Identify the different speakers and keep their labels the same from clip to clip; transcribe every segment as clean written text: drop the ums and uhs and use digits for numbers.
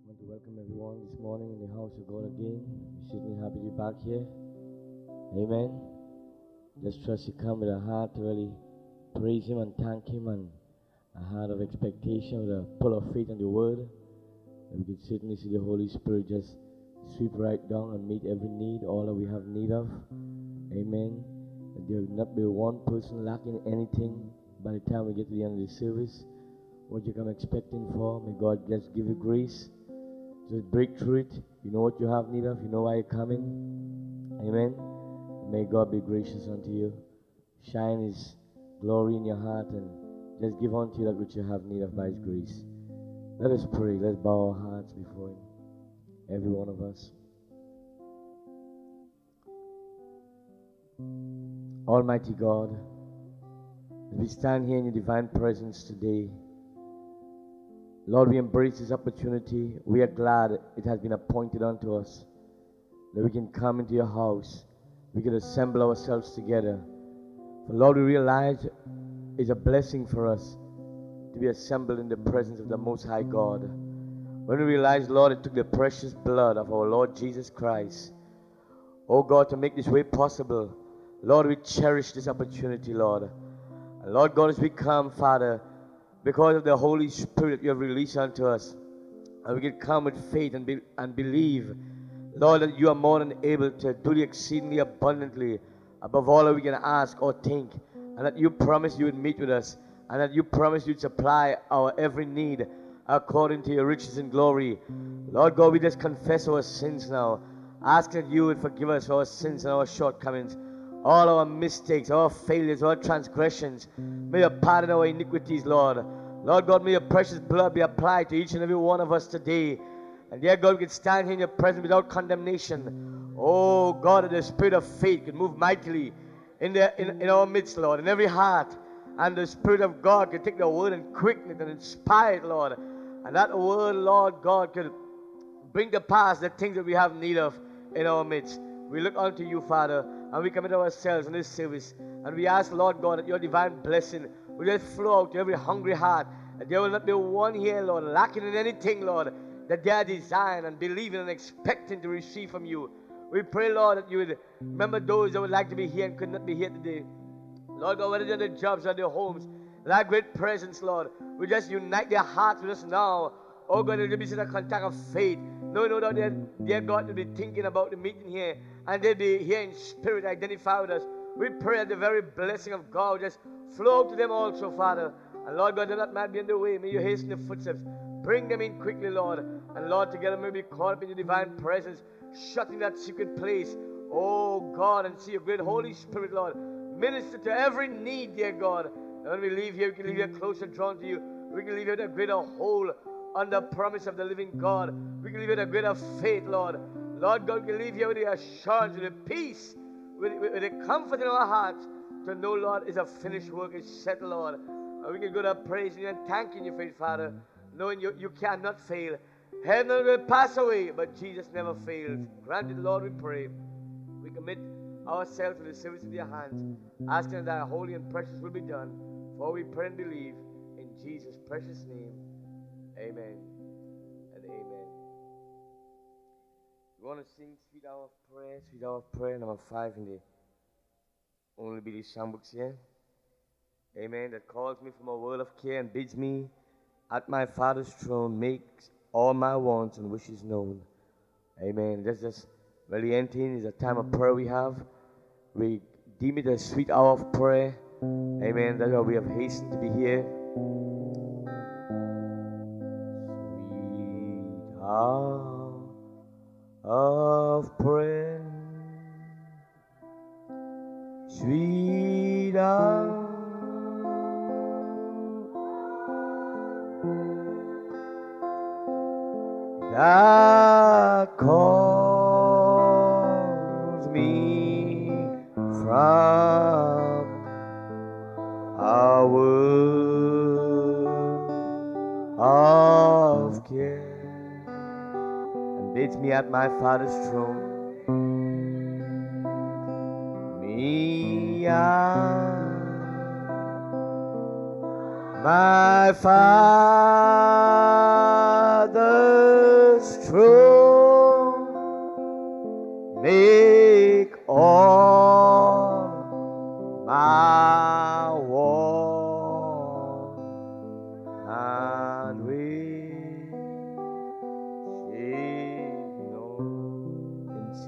Speaker 1: want to welcome everyone this morning in the house of God again. We're certainly happy to be back here. Amen. Just trust you come with a heart to really praise Him and thank Him, and a heart of expectation with a full of faith in the Word. And we can certainly see the Holy Spirit just sweep right down and meet every need, all that we have need of. Amen. That there will not be one person lacking anything by the time we get to the end of the service. What you come expecting for, may God just give you grace. Just break through it. You know what you have need of. You know why you're coming. Amen. May God be gracious unto you. Shine His glory in your heart and just give unto you that which you have need of by His grace. Let us pray. Let's bow our hearts before Him. Every one of us. Almighty God, as we stand here in your divine presence today, Lord, we embrace this opportunity. We are glad it has been appointed unto us that we can come into your house. We can assemble ourselves together. For Lord, we realize it's a blessing for us to be assembled in the presence of the Most High God. When we realize, Lord, it took the precious blood of our Lord Jesus Christ, oh God, to make this way possible. Lord, we cherish this opportunity, Lord. And Lord God, as we come, Father, because of the Holy Spirit you have released unto us, and we can come with faith and believe, Lord, that you are more than able to do the exceedingly abundantly above all that we can ask or think, and that you promised you would meet with us, and that you promised you'd supply our every need according to your riches and glory. Lord God, we just confess our sins now, ask that you would forgive us for our sins and our shortcomings, all our mistakes, our failures, our transgressions. May you pardon our iniquities, Lord. Lord God, may your precious blood be applied to each and every one of us today. And dear God, we can stand here in your presence without condemnation. Oh God, that the spirit of faith can move mightily in our midst, Lord, in every heart. And the Spirit of God can take the word and quicken it and inspire it, Lord. And that word, Lord God, can bring to pass the things that we have need of in our midst. We look unto you, Father, and we commit ourselves in this service. And we ask, Lord God, that your divine blessing will just flow out to every hungry heart. That there will not be one here, Lord, lacking in anything, Lord, that they are desiring and believing and expecting to receive from you. We pray, Lord, that you would remember those that would like to be here and could not be here today. Lord God, whether they're in their jobs or their homes, that great presence, Lord, we just unite their hearts with us now. Oh God, there will be such a contact of faith. No doubt, dear God, will be thinking about the meeting here, and they'll be here in spirit, identify with us. We pray that the very blessing of God will just flow to them also, Father. And Lord God, that might be in the way. May you hasten the footsteps. Bring them in quickly, Lord. And Lord, together may we call up in your divine presence, shut in that secret place. Oh God, and see your great Holy Spirit, Lord. Minister to every need, dear God. And when we leave here, we can leave here closer drawn to you. We can leave here with a greater hold on the promise of the living God. We can leave here with a greater faith, Lord. Lord God, we can leave here with the assurance, with the peace, with the comfort in our hearts to know, Lord, is a finished work, is settled, Lord. And we can go to praising you and thanking you for it, Father, knowing you cannot fail. Heaven will pass away, but Jesus never fails. Granted, Lord, we pray. We commit ourselves to the service in your hands, asking that our holy and precious will be done. For we pray and believe in Jesus' precious name. Amen and amen. We want to sing Sweet Hour of Prayer, number 5 in the Only Believe Songbooks here. Amen. That calls me from a world of care and bids me at my Father's throne, makes all my wants and wishes known. Amen. That's just really ending. It's a time of prayer we have. We deem it a sweet hour of prayer. Amen. That's why we have hastened to be here. Sweet hour of prayer, sweet hour that calls me from our world of care, and bids me at my Father's throne. Me my Father's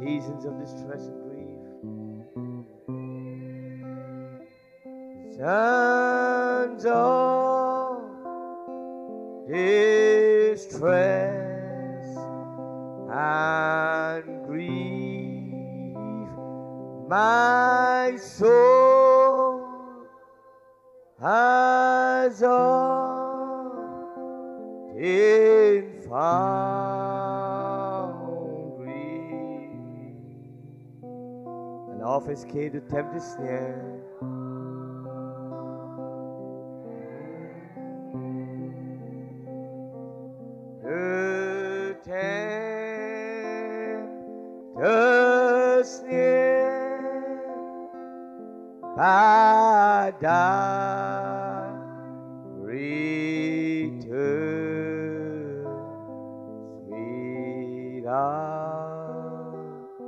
Speaker 1: seasons of distress and grief, sons of distress and grief, my soul has often found grief, and off escape to tempt the snare. The snare by thy return, sweet hour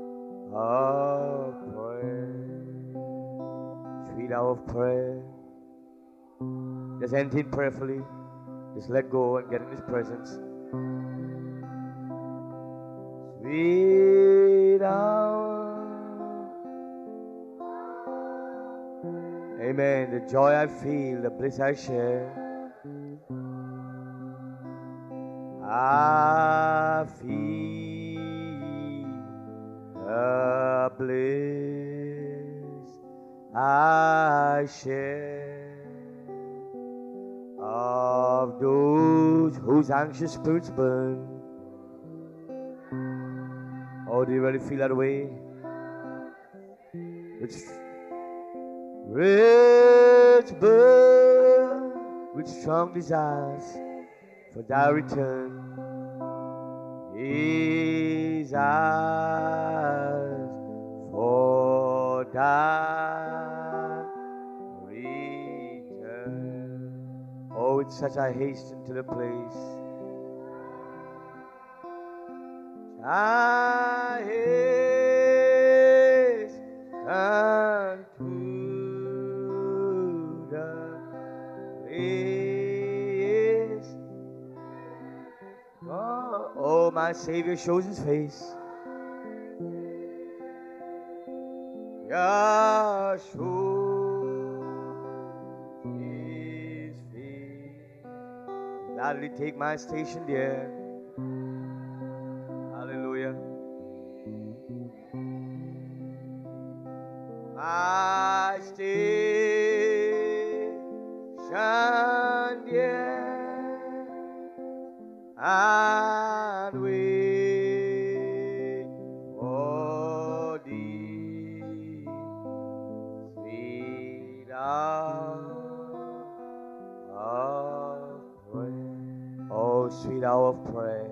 Speaker 1: of prayer, sweet hour of prayer. Just enter in prayerfully. Just let go and get in His presence. Sweet hour. Amen. The joy I feel, the bliss I share. I feel the bliss I share of those whose anxious spirits burn. Oh, do you really feel that way? It's rich burn with strong desires for thy return. His eyes for thy return. Oh, it's such a hasten to the place. I hasten to the place. Oh, my Savior shows His face. Yahshua His face. Gladly take my station there. Hallelujah. My station there, and wait for thee, sweet hour of prayer. Oh, sweet hour of prayer.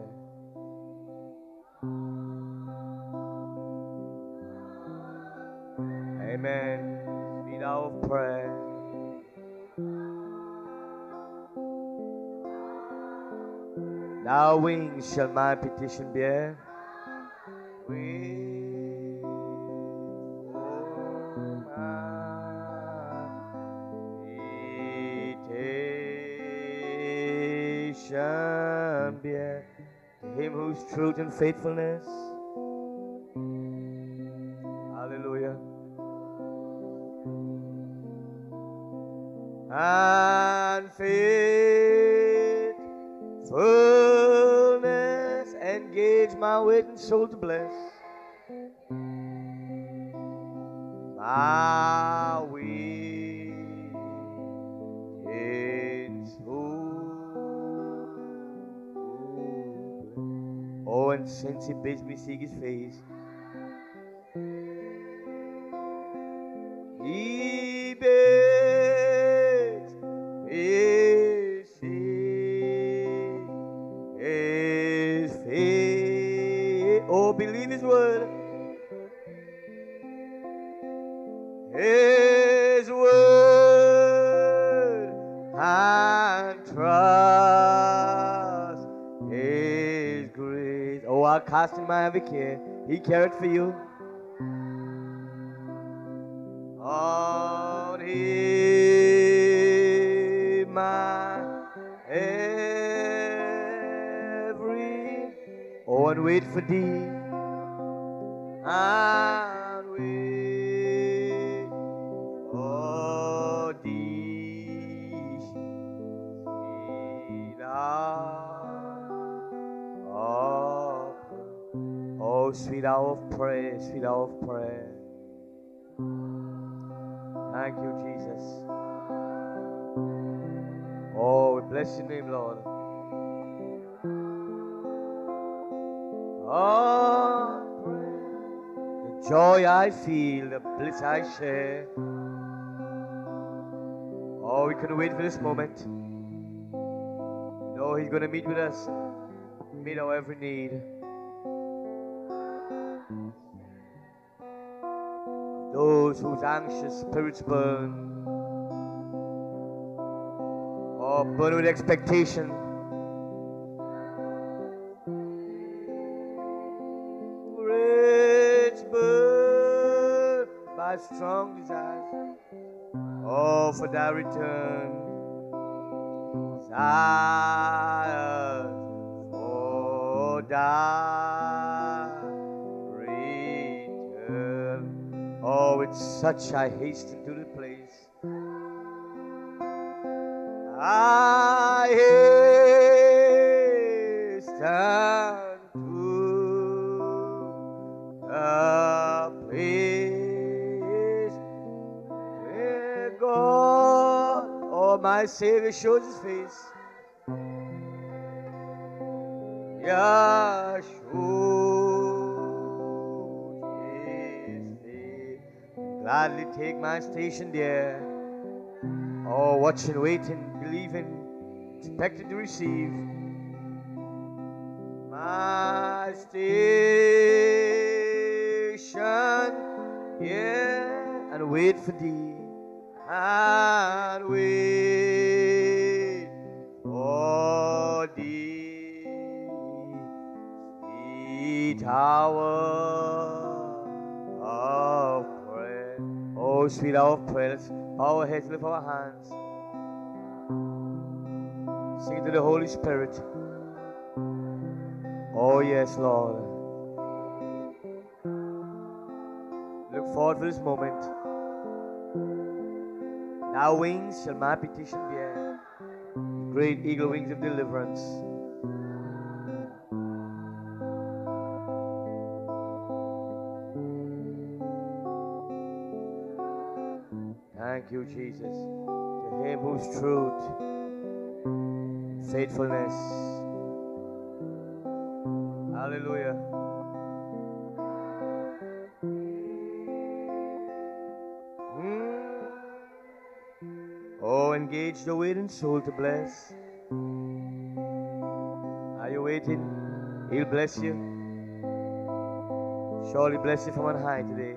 Speaker 1: Amen. Sweet hour of prayer. Thy wings shall my petition bear. Wings for my petition bear. To Him whose truth and faithfulness. Hallelujah. And faithfulness engage my waiting soul to bless. My waiting soul. Oh, and since He bids me seek His face, He bids me seek His face. Oh, believe His word. His word and trust His grace. Oh, I'll cast in my heavy care. He cared for you. On Him my every. Oh, and wait for thee. and wait for thee, sweet hour of prayer. Oh, sweet hour of prayer, sweet hour of prayer. Thank you, Jesus. Oh, we bless your name, Lord. Oh, the joy I feel, the bliss I share. Oh, we couldn't wait for this moment. No, He's going to meet with us, meet our every need. Those whose anxious spirits burn, or burn with expectation. Rich burn by strong desires, oh, for thy return. Desires for thy return. Oh, with such I hasten to the place. I hasten to the place where God, oh, my Savior, shows His face. Yeah, shows His face. Gladly take my station there. Oh, watching, waiting, believing, expecting to receive my station, yeah, and wait for thee, and wait for thee, sweet hour of prayer. Oh, sweet hour of prayer. Let's bow our heads, lift our hands. Sing it to the Holy Spirit. Oh, yes, Lord. Look forward for this moment. Now wings shall my petition bear, great eagle wings of deliverance. Thank you, Jesus. To Him whose truth, faithfulness. Hallelujah. Oh, engage the waiting soul to bless. Are you waiting? He'll bless you. Surely bless you from on high today.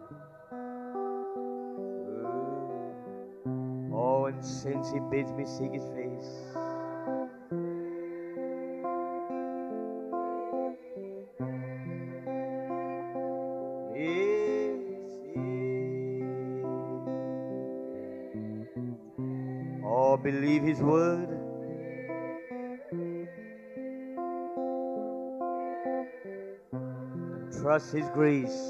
Speaker 1: Oh, and since He bids me seek His face, oh, believe His word. Trust His grace.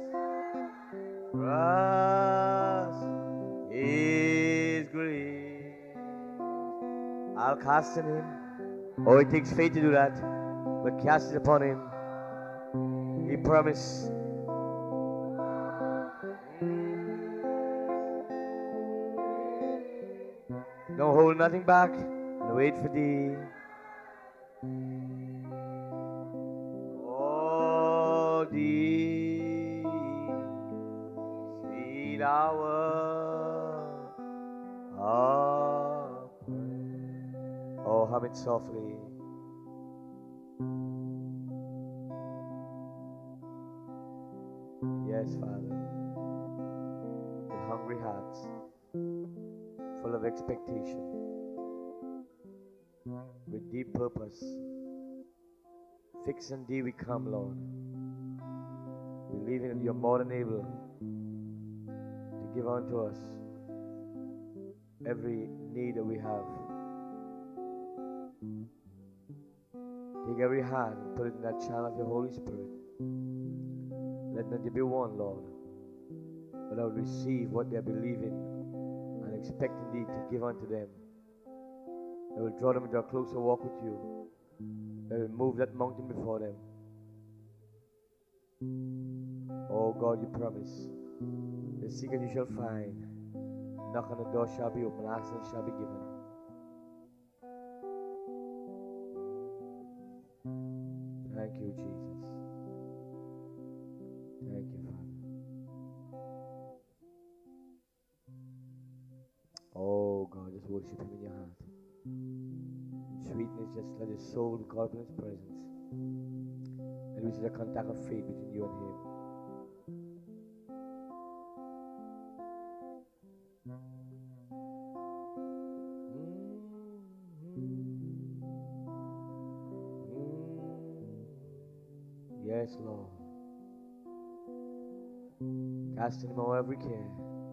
Speaker 1: Trust His grace. I'll cast on Him. Oh, it takes faith to do that. But cast it upon Him. He promised. Don't hold nothing back and wait for thee. Oh, thee, sweet hour of prayer. Oh, hum it softly. Yes, Father. With hungry hearts, full of expectation, with deep purpose, fix on thee we come, Lord, believing that you're more than able to give unto us every need that we have. Take every hand and put it in that channel of your Holy Spirit. Let not there be one, Lord, but I will receive what they are believing and expecting thee to give unto them. I will draw them into a closer walk with you. I will move that mountain before them. Oh God, you promise. The seek and you shall find. Knock on the door shall be open. Ask and shall be given. Thank you, Jesus. Thank you, Father. Oh God, just worship Him in your heart. In sweetness, just let His soul be caught up in His presence. And we see the contact of faith between you and Him. Yes, Lord. Casting Him all every care.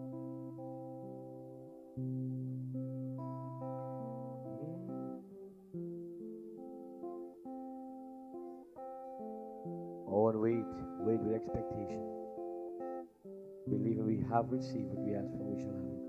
Speaker 1: Oh, and wait with expectation. Believing we have received what we ask for, we shall have it.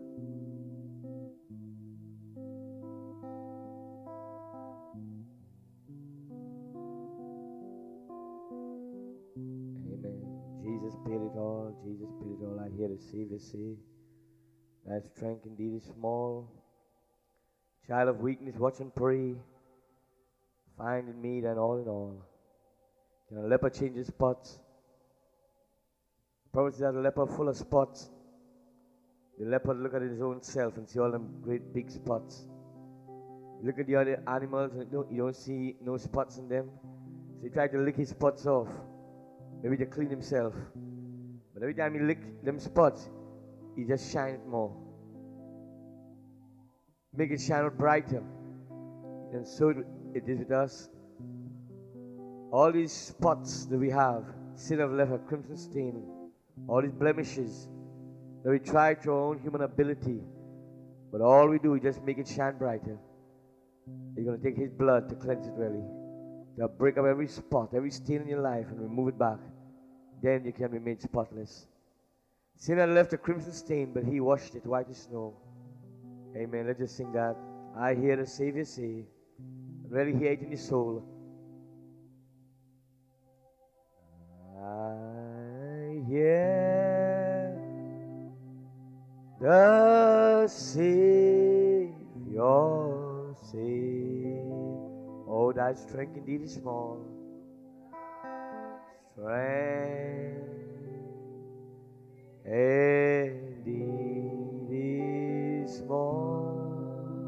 Speaker 1: Jesus paid it all. Jesus paid it all. I hear the Savior say, thy strength indeed is small. Child of weakness, watch and pray. Find in me thine all in all. Can a leper change his spots? Probably that a leper full of spots. The leopard look at his own self and see all them great big spots. Look at the other animals and you don't see no spots in them. So he tried to lick his spots off. Maybe to clean himself. But every time he lick them spots, he just shine it more. Make it shine out brighter. And so it is with us. All these spots that we have, sin have left a crimson stain. All these blemishes that we try through our own human ability. But all we do is just make it shine brighter. You're going to take His blood to cleanse it really. To break up every spot, every stain in your life and remove it back. Then you can be made spotless. Sin had left a crimson stain, but He washed it white as snow. Amen. Let's just sing that. I hear the Savior say, really hear it in your soul. I hear the Savior say, oh, thy strength indeed is small. Strength indeed is small.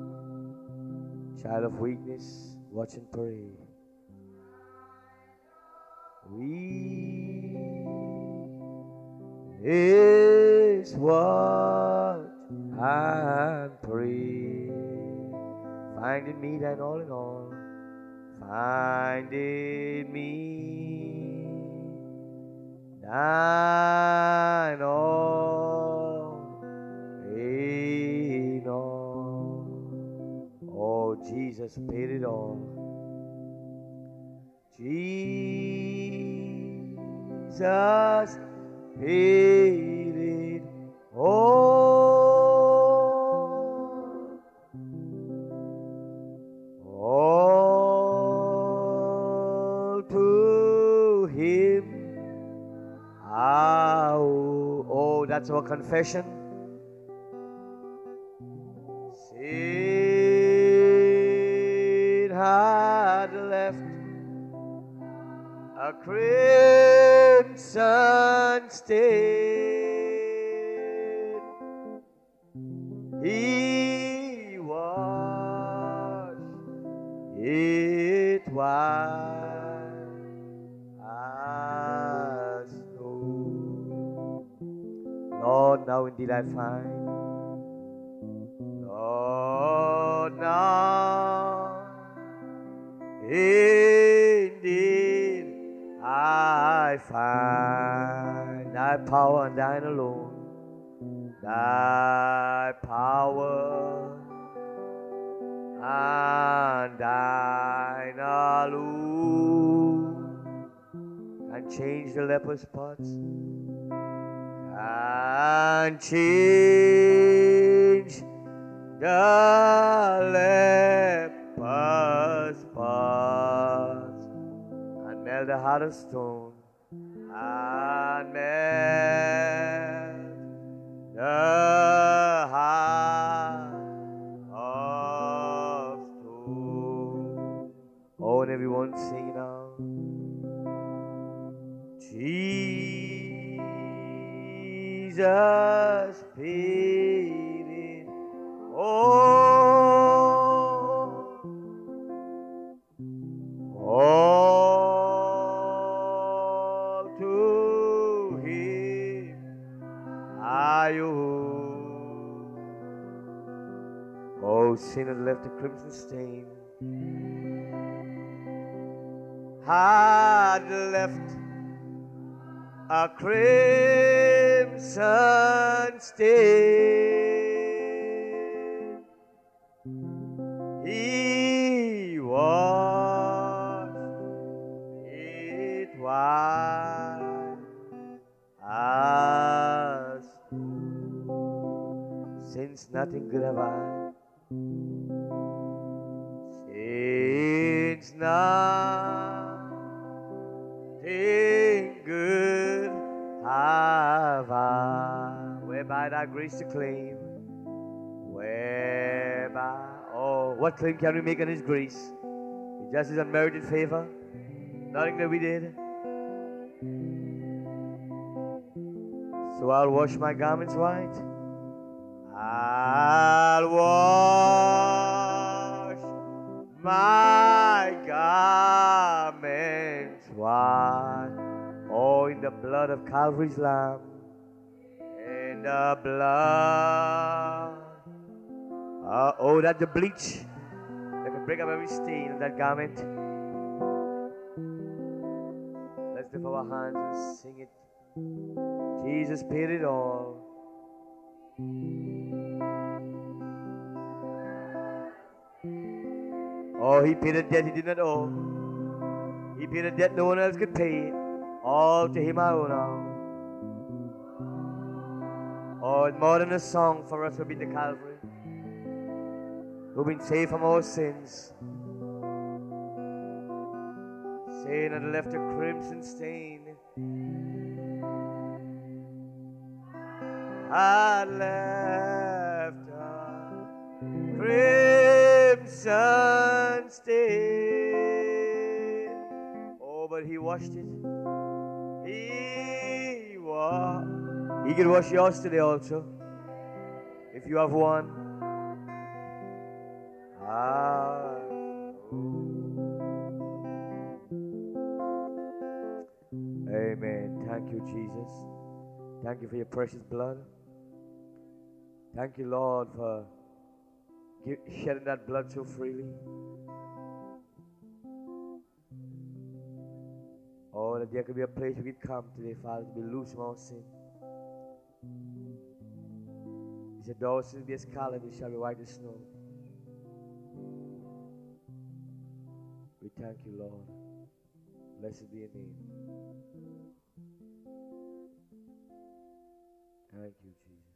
Speaker 1: Child of weakness, watch and pray. We is watch and pray. Find in me thine all in all. Find in me thine all in all. Oh, Jesus paid it all. Jesus paid it all. All to Him. Oh, that's our confession. Sin had left a crimson stain. He washed it white as snow. Lord, now indeed I find. Lord, now indeed I find thy power and thine alone. Thy power and thine alone. And can change the leper spots, can change the leper spots, and melt the heart of stone, and melt the heart of stone. Oh, and everyone sing now. Jesus paid it all to him I owe. Oh, sin had left a crimson stain, had left a crimson stain. He washed it white as snow. Since nothing good have I, since nothing good have I, whereby thy grace to claim, whereby, oh, what claim can we make on his grace? It's just his unmerited favor, nothing that we did. So I'll wash my garments white, I'll wash my garments white. Oh, in the blood of Calvary's Lamb, in the blood. Oh, that the bleach that can break up every stain in that garment. Let's lift our hands and sing it. Jesus paid it all. Oh, he paid a debt he did not owe. He paid a debt no one else could pay. All to him I owe now. Oh, it's more than a song for us who've been to Calvary, who've been saved from our sins. Sin had left a crimson stain, had left a crimson stain. Oh, but he washed it. He can wash yours today also, if you have one. Amen. Thank you, Jesus. Thank you for your precious blood. Thank you, Lord, for shedding that blood so freely. Oh, that there could be a place we could come today, Father, to be loose from our sin. He said, though sin be as scarlet, it shall be white as snow. We thank you, Lord. Blessed be your name. Thank you, Jesus.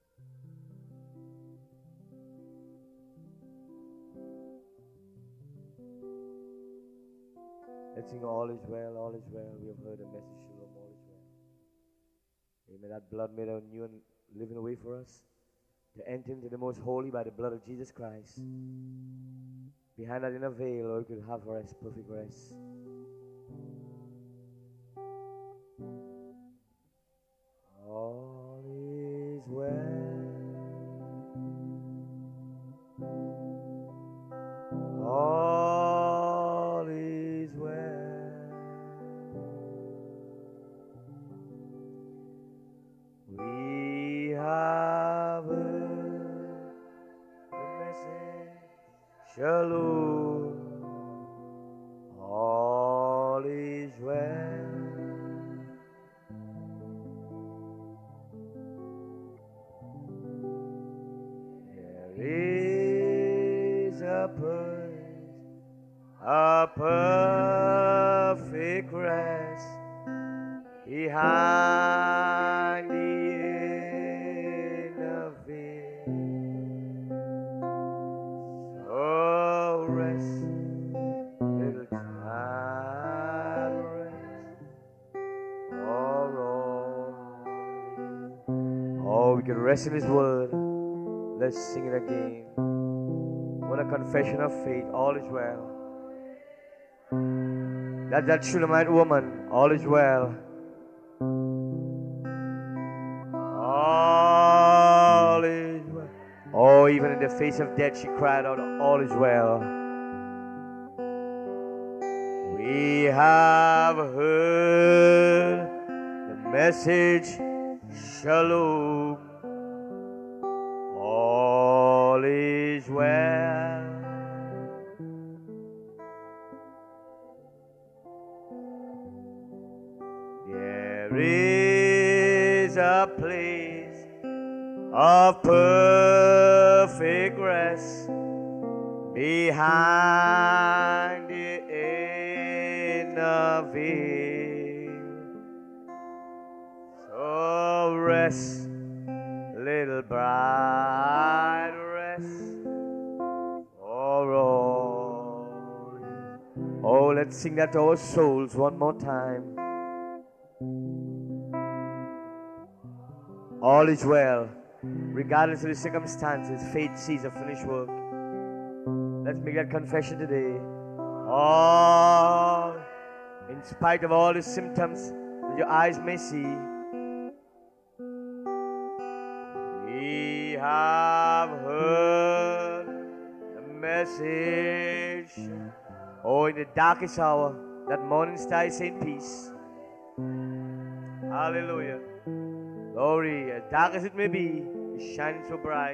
Speaker 1: Let's sing all is well, all is well. We have heard a message, Shalom, all is well. Amen. That blood made a new and living way for us to enter into the most holy by the blood of Jesus Christ. Behind that inner veil, Lord, we could have rest, perfect rest. All is well. All is well. We have heard the message, Shalom. All is well. A perfect rest behind the inner veil. So rest, little child, rest for all. Oh, we can rest in His Word. Let's sing it again. What a confession of faith. All is well. That Shunammite woman, all is well. All is well. Oh, even in the face of death, she cried out, all is well. We have heard the message, Shalom. All is well. There is a place of perfect rest behind the inner veil. So rest, little bride, rest for all. Oh, let's sing that to our souls one more time. All is well, regardless of the circumstances. Faith sees a finished work. Let's make that confession today. All, in spite of all the symptoms that your eyes may see, we have heard the message. Oh, in the darkest hour, that morning star is saying peace. Hallelujah. Glory, as dark as it may be, it's shining so bright.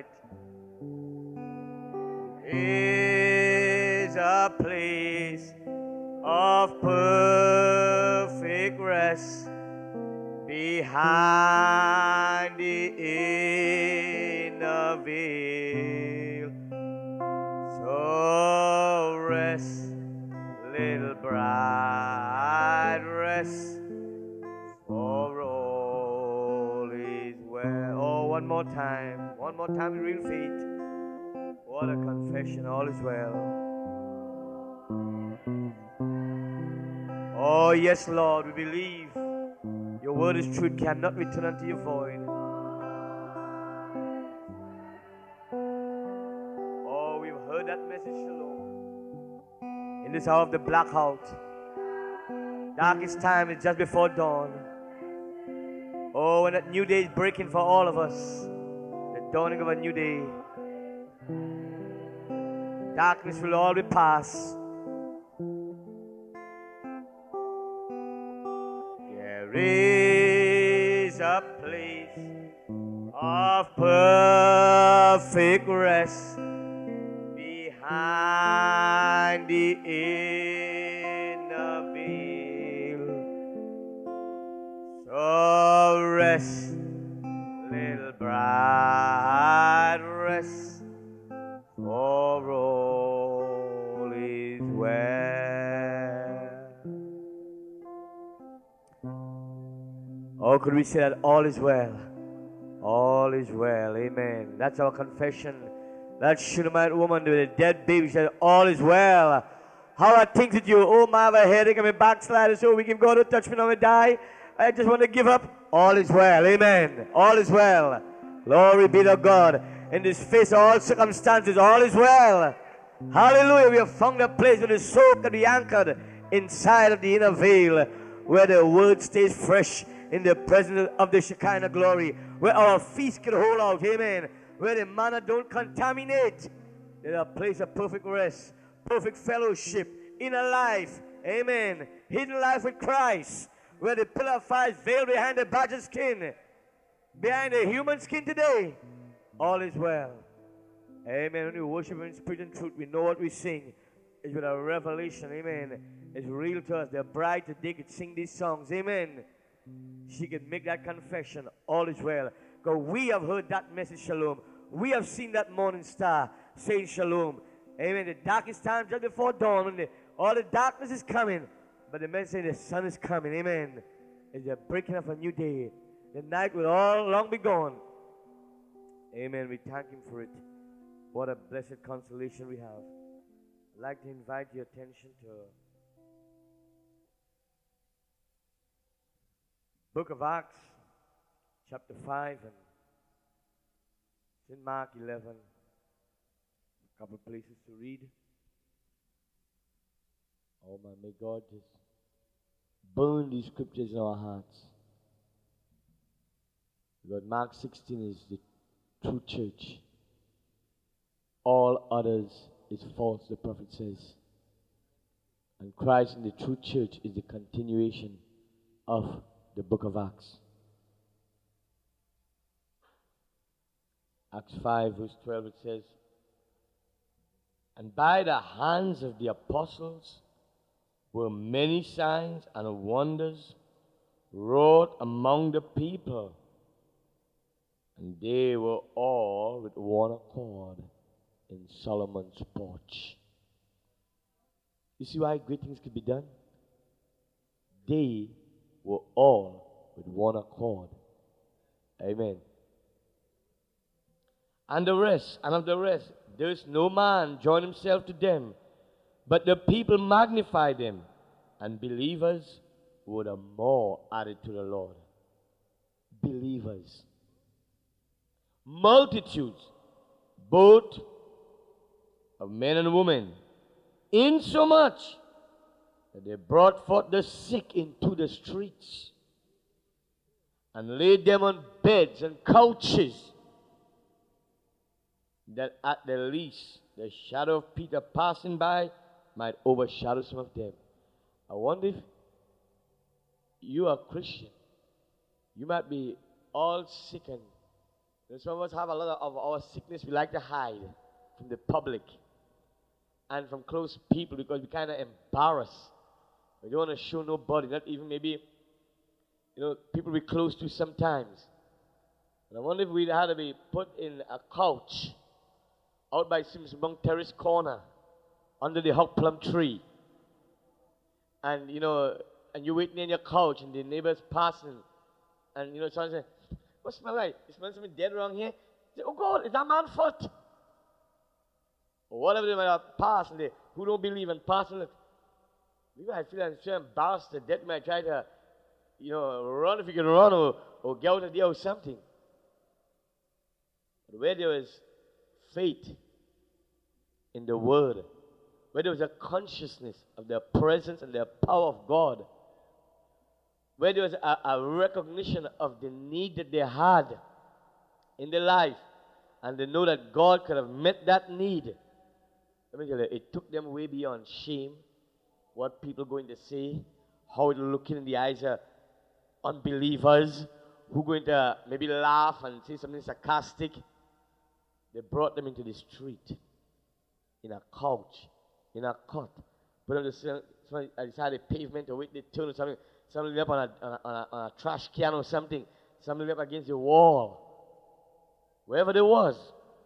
Speaker 1: Is a place of perfect rest behind the inner veil. So rest, little bride, rest, for all is well. Oh, one more time in real faith. What a confession, all is well. Oh, yes, Lord, we believe your word is true, it cannot return unto you void. Oh, we've heard that message, Shalom. In this hour of the blackout, darkest time is just before dawn. Oh, when that new day is breaking for all of us, the dawning of a new day. Darkness will all be past. There is a place of perfect rest behind the inner veil. So rest, little bride, rest, for all is well. Oh, could we say that all is well? All is well, amen. That's our confession. That Shunammite woman with a dead baby said, all is well. How are things with you? Oh, my, I have a headache, I'm a backslider, so we give God a touch me now and die. I just want to give up. All is well, amen. All is well. Glory be to God. In this face of all circumstances, all is well. Hallelujah. We have found a place where the soul can be anchored inside of the inner veil, where the word stays fresh in the presence of the Shekinah glory, where our feet can hold out, amen, where the manna don't contaminate. There's a place of perfect rest, perfect fellowship, inner life, amen, hidden life with Christ, where the pillar of fire is veiled behind the badger skin, behind the human skin today. All is well. Amen. When we worship in spirit and truth, we know what we sing is with a revelation. Amen. It's real to us. The bride today could sing these songs. Amen. She can make that confession. All is well. Because we have heard that message, Shalom. We have seen that morning star saying Shalom. Amen. The darkest time just before dawn, when all the darkness is coming, but the message saying the sun is coming. Amen. is the breaking of a new day. The night will all long be gone. Amen. We thank Him for it. What a blessed consolation we have. I'd like to invite your attention to Book of Acts, chapter 5, and it's in Mark 11. A couple of places to read. Oh man, may God just burn these scriptures in our hearts. Because Mark 16 is the true church. All others is false, the prophet says. And Christ in the true church is the continuation of the book of Acts. Acts 5 verse 12 it says, and by the hands of the apostles were many signs and wonders wrought among the people, and they were all with one accord in Solomon's porch. You see why great things could be done? They were all with one accord. Amen. And of the rest, there is no man joined himself to them, but the people magnified them, and believers were the more added to the Lord. Believers. Multitudes, both of men and women, insomuch that they brought forth the sick into the streets and laid them on beds and couches, that at the least the shadow of Peter passing by might overshadow some of them. I wonder if you are a Christian. You might be all sick, and some of us have a lot of our sickness we like to hide from the public and from close people because we kind of embarrassed. We don't want to show nobody, not even maybe, people we're close to sometimes. And I wonder if we'd had to be put in a couch out by Simsbong Terrace corner under the hot plum tree. And, and you're waiting in your couch and the neighbor's passing. And, someone says, what smell like? You smell something dead around here? Say, oh God, is that man's foot? Or whatever they might have passed, and they who don't believe and passing it. We might feel so embarrassed to death, might try to, run if you can run or get out of there or something. But where there is faith in the Word, where there was a consciousness of the presence and the power of God, where there was a recognition of the need that they had in their life, and they know that God could have met that need. Let me tell you, it took them way beyond shame, what people are going to say, how it will look in the eyes of unbelievers, who are going to maybe laugh and say something sarcastic. They brought them into the street, in a couch, in a cot. Put them on the side of the pavement, or wait, they turn or something. Somebody up on a trash can or something. Somebody up against the wall. Wherever there was.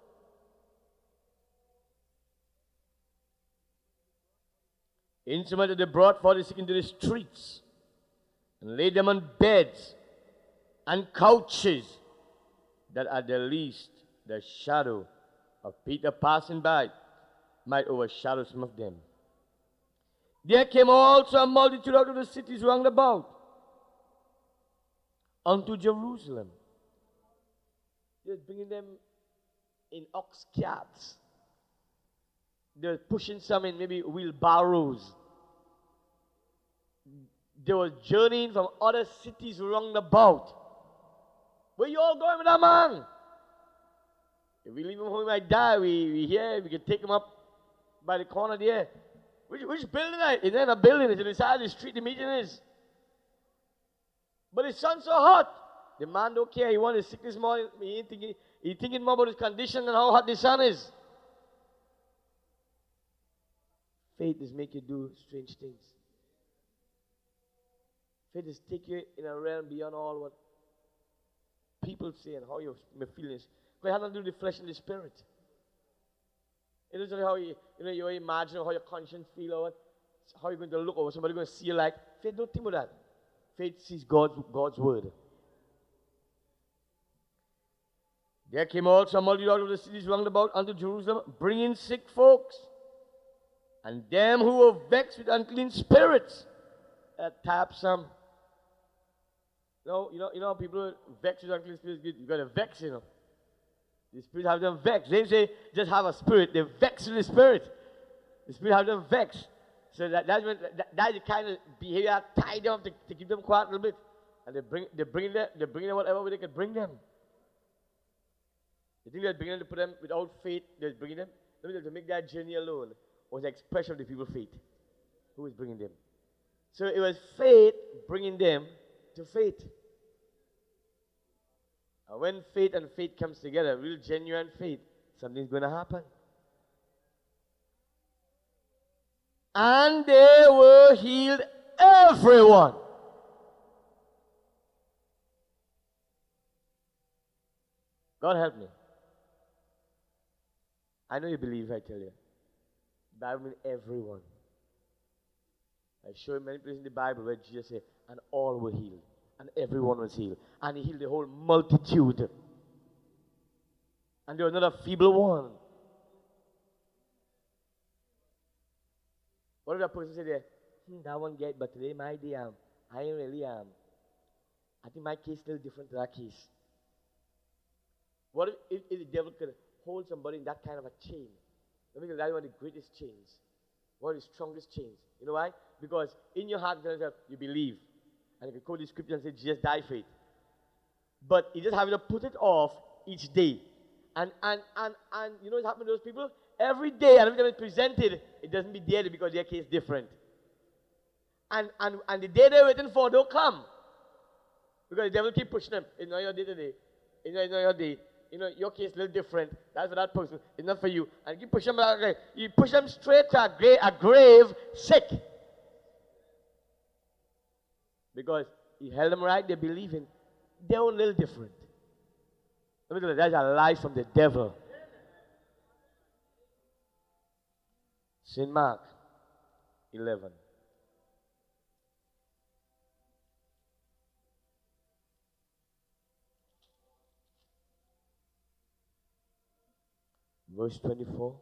Speaker 1: Insomuch that they brought forth the sick into the streets and laid them on beds and couches, that at the least the shadow of Peter passing by might overshadow some of them. There came also a multitude out of the cities round about unto Jerusalem. They were bringing them in ox carts. They were pushing some in maybe wheelbarrows. They were journeying from other cities round about. Where you all going with that man? If we leave him home, he might die. We here, we can take him up by the corner there. Which building is it? It's not a building, it's on the side of the street the meeting is. But the sun's so hot. The man don't care. He wants his sickness more. He thinking more about his condition and how hot the sun is. Faith is make you do strange things. Faith is take you in a realm beyond all what people say and how your feelings. Because it has nothing to do with the flesh and the spirit. It doesn't how you imagine how your conscience feel or how you're going to look or somebody going to see you like. Faith don't think about that. Faith sees God's word. There came also a multitude out of the cities round about unto Jerusalem, bringing sick folks, and them who were vexed with unclean spirits. That tap some. You know, people vexed with unclean spirits. You got to vex, you know. The spirit have them vexed. They say just have a spirit. They vex with the spirit. The spirit have them vexed. So that's the kind of behavior tie them up to keep them quiet a little bit. And they bring them whatever way they can bring them. You think they're bringing them to put them without faith? They're bringing them to make that journey alone was the expression of the people's faith. Who is bringing them? So it was faith bringing them to faith. And when faith and faith comes together, real genuine faith, something's going to happen. And they were healed, everyone. God help me. I know you believe, I tell you. The Bible means everyone. I show you many places in the Bible where Jesus said, and all were healed. And everyone was healed. And he healed the whole multitude. And there was not a feeble one. What if that person said there, that one get, but today my day I ain't really I think my case is still different to that case. What if the devil could hold somebody in that kind of a chain? Let me tell you, that's one of the greatest chains. One of the strongest chains. You know why? Because in your heart, you believe. And you can quote the scripture and say, Jesus died for it. But you just having to put it off each day. And you know what's happening to those people? Every day, and every time it's presented, it doesn't be there because their case is different. And the day they're waiting for don't come. Because the devil keep pushing them. It's not your day today. It's not your day. You know, your case is a little different. That's for that person. It's not for you. And you push them back. You push them straight to a grave sick. Because you held them right, they believe in. They're a little different. Let me tell you, that's a lie from the devil. St. Mark 11. Verse 24.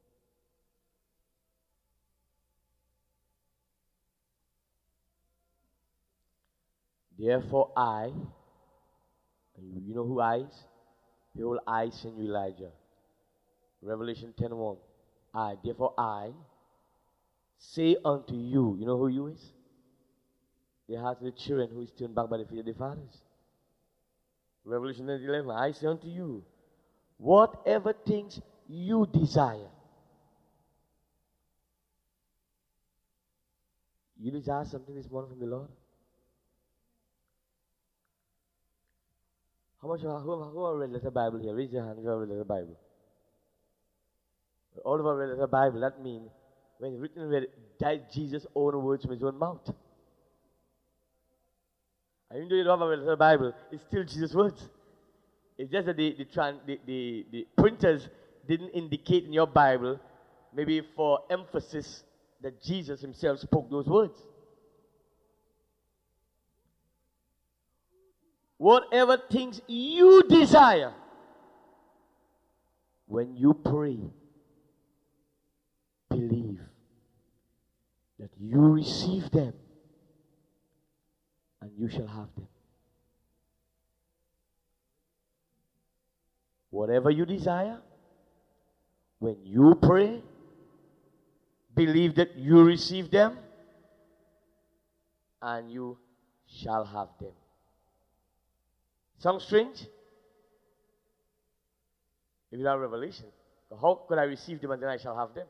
Speaker 1: Therefore I, you know who I is? Behold, I send you Elijah. Revelation 10:1. Therefore I say unto you, you know who you is? The heart of the children who is turned back by the feet of the fathers. Revelation 11. I say unto you, whatever things you desire. You desire something this morning from the Lord? Who have read the Bible here? Raise your hand if you have read the Bible. All of us read the Bible. That means when it's written, that Jesus' own words from his own mouth. And even though you don't have read the Bible, it's still Jesus' words. It's just that the printers didn't indicate in your Bible, maybe for emphasis, that Jesus himself spoke those words. Whatever things you desire, when you pray, believe that you receive them and you shall have them. Whatever you desire, when you pray, believe that you receive them and you shall have them. Sounds strange? If you have revelation, how could I receive them and then I shall have them?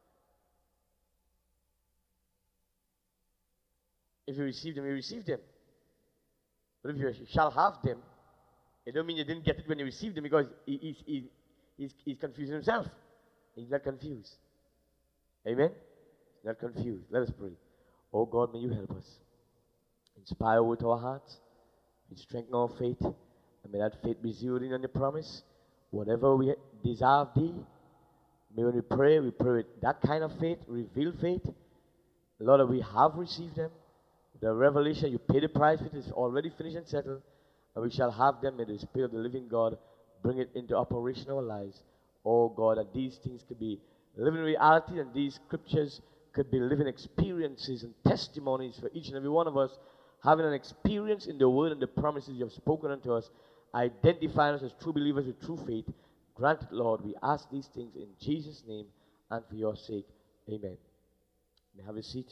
Speaker 1: If you receive them, you receive them. But if you shall have them, it don't mean you didn't get it when you received them, because he's confusing himself. He's not confused. Amen? He's not confused. Let us pray. Oh God, may you help us. Inspire with our hearts. Strengthen our faith. And may that faith be zeroed in on the promise. Whatever we desire of thee, may when we pray with that kind of faith, revealed faith. Lord, we have received them. The revelation, you pay the price for it, is already finished and settled, and we shall have them in the Spirit of the living God. Bring it into operation in our lives. Oh God, that these things could be living reality, and these scriptures could be living experiences and testimonies for each and every one of us, having an experience in the word and the promises you have spoken unto us, identifying us as true believers with true faith. Grant it, Lord. We ask these things in Jesus' name and for your sake. Amen. May I have a seat?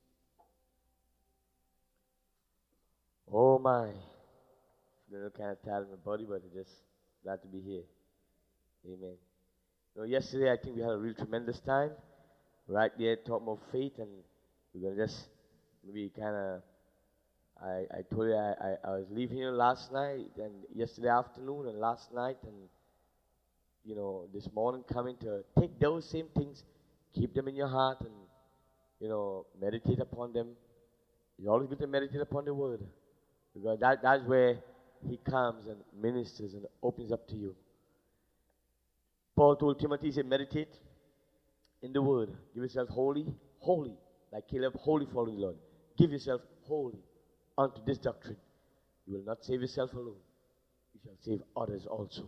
Speaker 1: Oh my. I'm a little kind of tired in my body, but I'm just glad to be here. Amen. Yesterday I think we had a real tremendous time. Right there, talking about faith, and we're going to just maybe kind of, I told you I was leaving here last night, and yesterday afternoon, and last night, and, this morning coming to take those same things, keep them in your heart, and, meditate upon them. It's always good to meditate upon the word, because that's where he comes and ministers and opens up to you. Paul told Timothy, he said, meditate in the word. Give yourself holy, like Caleb, holy for the Lord. Give yourself holy unto this doctrine. You will not save yourself alone. You shall save others also.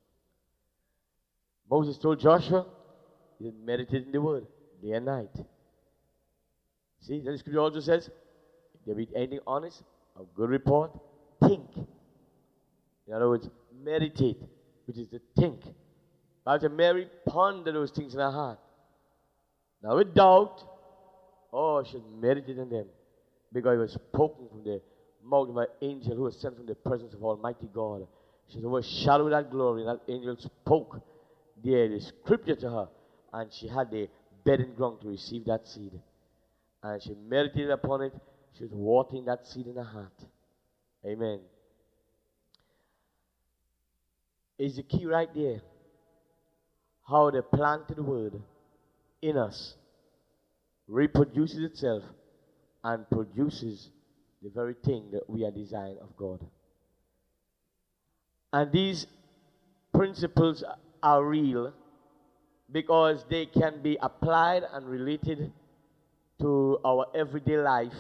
Speaker 1: Moses told Joshua, he said, meditate in the word, day and night. See, the scripture also says, if there be anything honest, of good report, think. In other words, meditate, which is to think. But Mary ponder those things in her heart. Now with doubt, she should meditate on them, because it was spoken from the mouth of an angel who was sent from the presence of Almighty God. She was overshadowed with that glory, and that angel spoke the scripture to her, and she had the bedding ground to receive that seed. And she meditated upon it. She was watering that seed in her heart. Amen. Is the key right there. How the planted word in us reproduces itself and produces the very thing that we are designed of God. And these principles are real because they can be applied and related to our everyday life.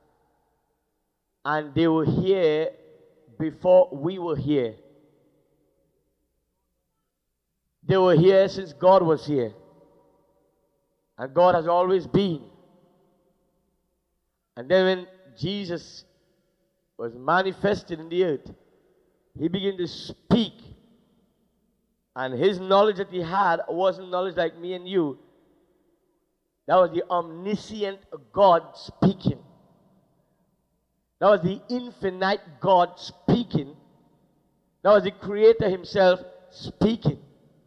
Speaker 1: And they were here before we were here. They were here since God was here. And God has always been. And then when Jesus was manifested in the earth, he began to speak. And his knowledge that he had wasn't knowledge like me and you. That was the omniscient God speaking. That was the infinite God speaking. That was the Creator himself speaking.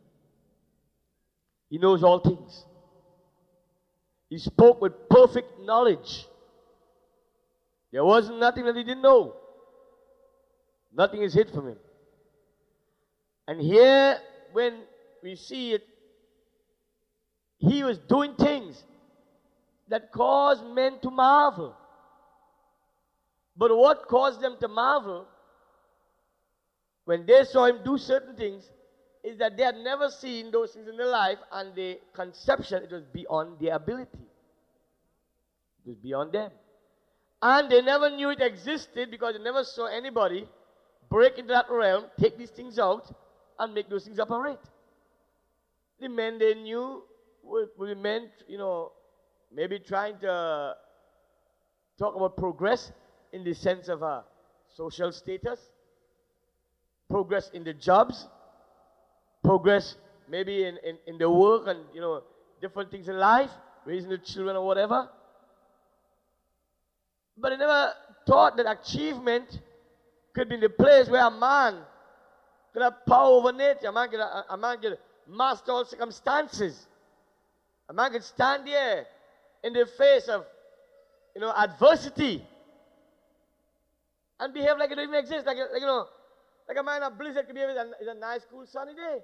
Speaker 1: He knows all things. He spoke with perfect knowledge. There wasn't nothing that he didn't know. Nothing is hid from him. And here, when we see it, he was doing things that caused men to marvel. But what caused them to marvel, when they saw him do certain things, is that they had never seen those things in their life, and the conception, it was beyond their ability. It was beyond them. And they never knew it existed because they never saw anybody break into that realm, take these things out, and make those things operate. The men they knew were men, maybe trying to talk about progress in the sense of social status, progress in the jobs, progress maybe in the work and, different things in life, raising the children or whatever. But they never thought that achievement could be in the place where a man could have power over nature. A man could master all circumstances. A man could stand there in the face of, adversity and behave like it don't even exist. Like a man in a blizzard could behave. It's a nice, cool, sunny day.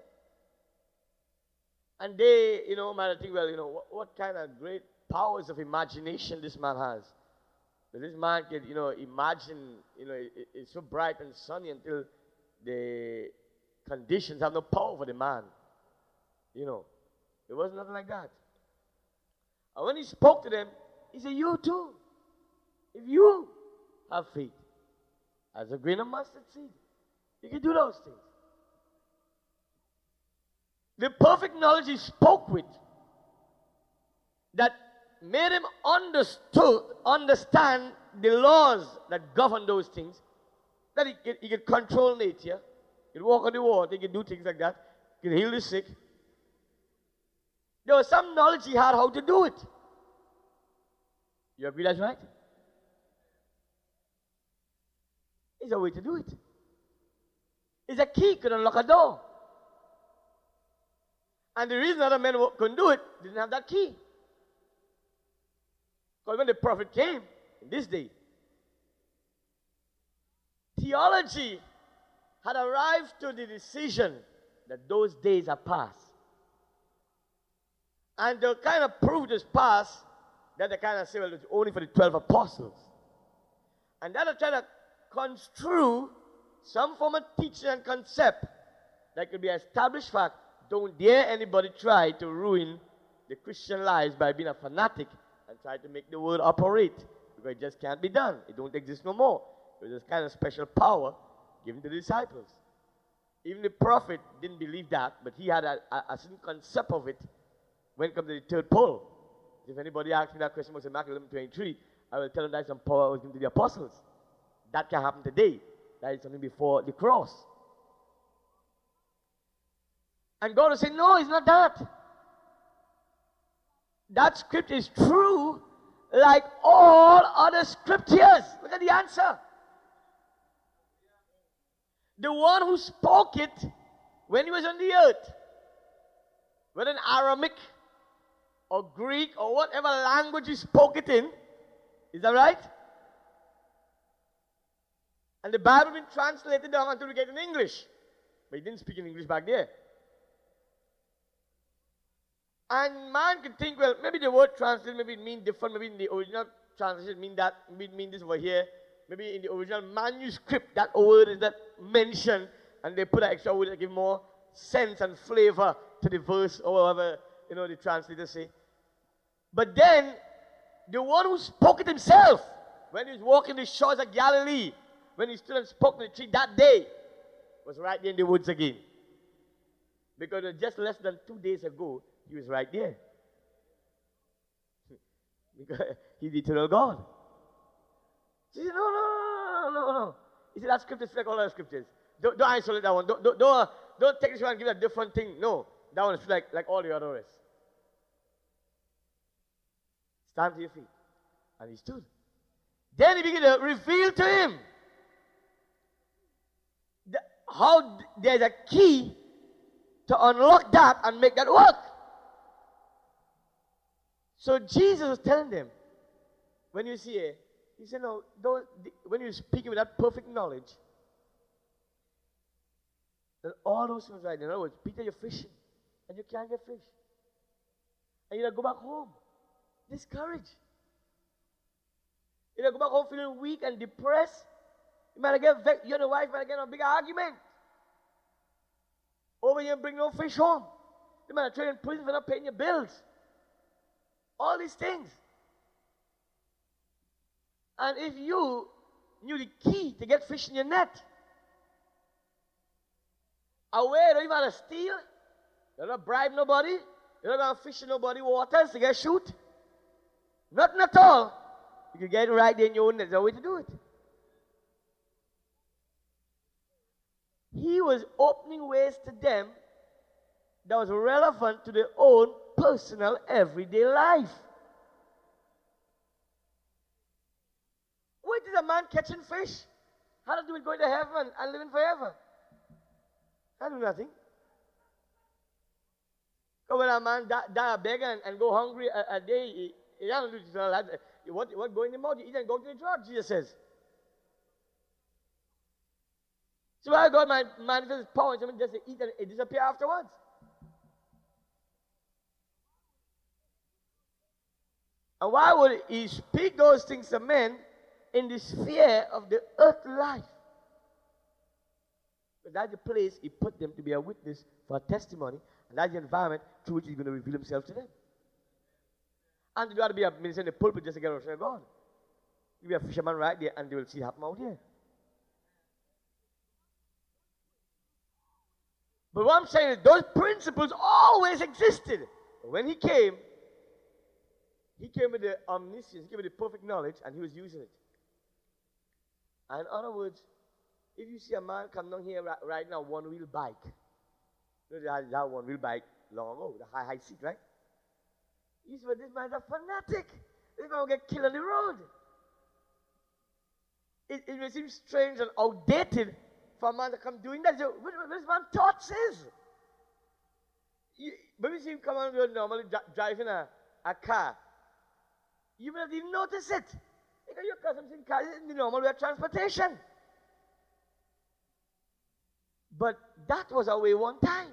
Speaker 1: And they, might think, well, what kind of great powers of imagination this man has. That this man can, imagine, it's so bright and sunny until the conditions have no power for the man. It wasn't nothing like that. And when he spoke to them, he said, you too. If you have faith as a grain of mustard seed, you can do those things. The perfect knowledge he spoke with that made him understand the laws that govern those things, that he could control nature, he could walk on the water, he could do things like that, he could heal the sick. There was some knowledge he had how to do it. You agree that's right? It's a way to do it. It's a key, could unlock a door. And the reason other men couldn't do it, didn't have that key. Because when the prophet came, in this day, theology had arrived to the decision that those days are past. And to kind of prove this past, that they kind of say, well, it's only for the 12 apostles. And that are trying to construe some form of teaching and concept that could be an established fact. Don't dare anybody try to ruin the Christian lives by being a fanatic and try to make the word operate. Because it just can't be done. It don't exist no more. There's this kind of special power given to the disciples. Even the prophet didn't believe that, but he had a certain concept of it when it comes to the third pole. If anybody asks me that question about Matthew 11:23, I will tell them that some power was given to the apostles. That can happen today. That is something before the cross. And God will say, no, it's not that. That script is true like all other scriptures. Look at the answer. The one who spoke it when he was on the earth, whether in Aramaic or Greek or whatever language he spoke it in, is that right? And the Bible has been translated down until we get in English. But he didn't speak in English back there. And man could think, well, maybe the word translated, maybe it means different, maybe in the original translation it mean that, maybe it mean this over here, maybe in the original manuscript that word is that mentioned, and they put an extra word to give more sense and flavor to the verse or whatever, the translators say. But then, the one who spoke it himself, when he was walking the shores of Galilee, when he stood and spoke to the tree that day, was right there in the woods again. Because just less than 2 days ago, he was right there. Because he's the eternal God. He said, no. He said, that scripture is like all other scriptures. Don't isolate that one. Don't take this one and give it a different thing. No, that one is like all the other rest. Stand to your feet. And he stood. Then he began to reveal to him how there's a key to unlock that and make that work. So Jesus was telling them, when you see it, he said, no, when you're speaking with that perfect knowledge, that all those things right. In other words, Peter, you're fishing, and you can't get fish. And you go back home, discouraged. You go back home feeling weak and depressed. You might get vexed. You and the wife might get in a big argument. Over here and bring no fish home. You might have thrown in prison for not paying your bills. All these things. And if you knew the key to get fish in your net, away, you don't even have to steal, you don't bribe nobody, you don't have to fish in nobody's waters to get shoot. Nothing at all. You can get it right there in your own net. There's a way to do it. He was opening ways to them that was relevant to their own personal everyday life. What is a man catching fish? How to do it going to heaven and living forever? I do nothing. Because when a man die a beggar and go hungry a day, he doesn't do it. What go in the mouth? You eat and go to the drug, Jesus says. So why God might manifest his power and someone just eat and it disappear afterwards? And why would he speak those things to men in the sphere of the earth life? But that's the place he put them to be a witness for a testimony, and that's the environment through which he's going to reveal himself to them. And you got to be a minister in the pulpit just to get a revelation of God. You be a fisherman right there, and they will see it happen out here. But what I'm saying is those principles always existed. But when he came with the omniscience, he came with the perfect knowledge, and he was using it. And in other words, if you see a man come down here right now, one-wheel bike, you know, that one-wheel bike long ago, the high seat, right? You say, well, this man's a fanatic. This man will get killed on the road. It may seem strange and outdated for a man to come doing that. So, what this man thoughts is. When you see him come on the road normally driving a car, you will not even notice it. Because your customs in cars in the normal way of transportation. But that was our way one time.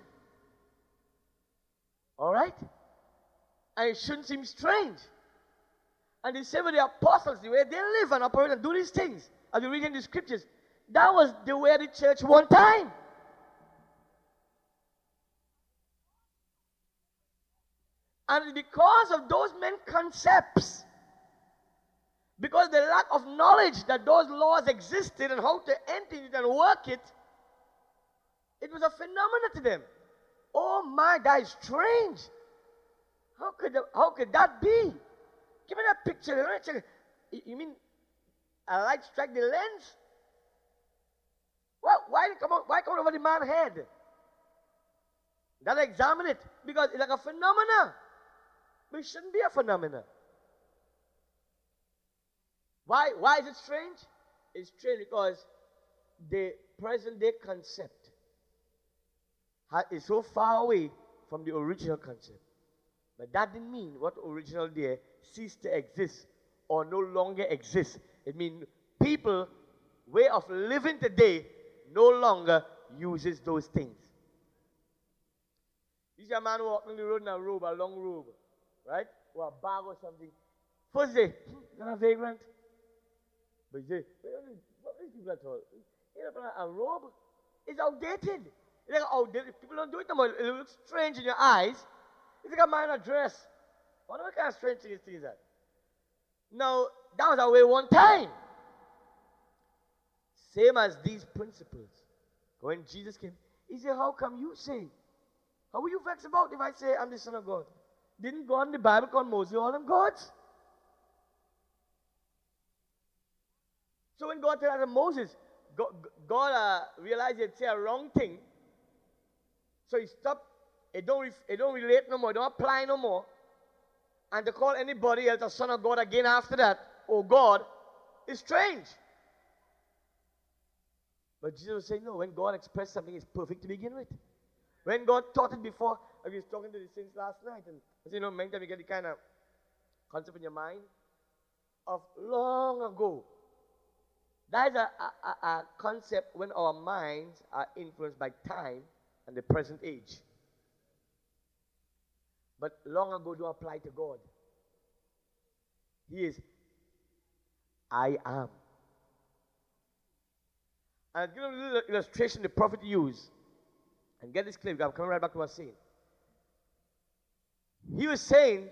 Speaker 1: All right? And it shouldn't seem strange. And the same with the apostles, the way they live and operate and do these things, as we read in the scriptures, that was the way of the church one time. And because of those men concepts, because the lack of knowledge that those laws existed and how to enter it and work it, it was a phenomenon to them. Oh my, that is strange. How could that be? Give me that picture. You mean a light strike the lens? Well, why come over the man's head? Gotta examine it because it's like a phenomena. But it shouldn't be a phenomena. Why is it strange? It's strange because the present day concept is so far away from the original concept. But that didn't mean what original there ceased to exist or no longer exists. It means people, way of living today, no longer uses those things. You see a man walking the road in a robe, a long robe, right? Or a bag or something. First day, is that a vagrant? But you say, what is people at all? You know, a robe is outdated. It's like outdated. People don't do it no more. It looks strange in your eyes. It's like a man in a dress. What kind of strange thing is that? Now, that was our way one time. Same as these principles. When Jesus came, he said, how come you say? How will you vex about if I say I'm the Son of God? Didn't God in the Bible call Moses all them gods? So when God told Moses, God realized he'd say a wrong thing. So he stopped. It don't relate no more. It don't apply no more. And to call anybody else a son of God again after that, or God, is strange. But Jesus was saying, no, when God expressed something, it's perfect to begin with. When God taught it before, I was talking to the saints last night, and you know, many times you get the kind of concept in your mind of long ago. That is a concept when our minds are influenced by time and the present age. But long ago don't apply to God. He is, I am. And I'll give you a little illustration the prophet used. And get this clear, I'm coming right back to what I was saying. He was saying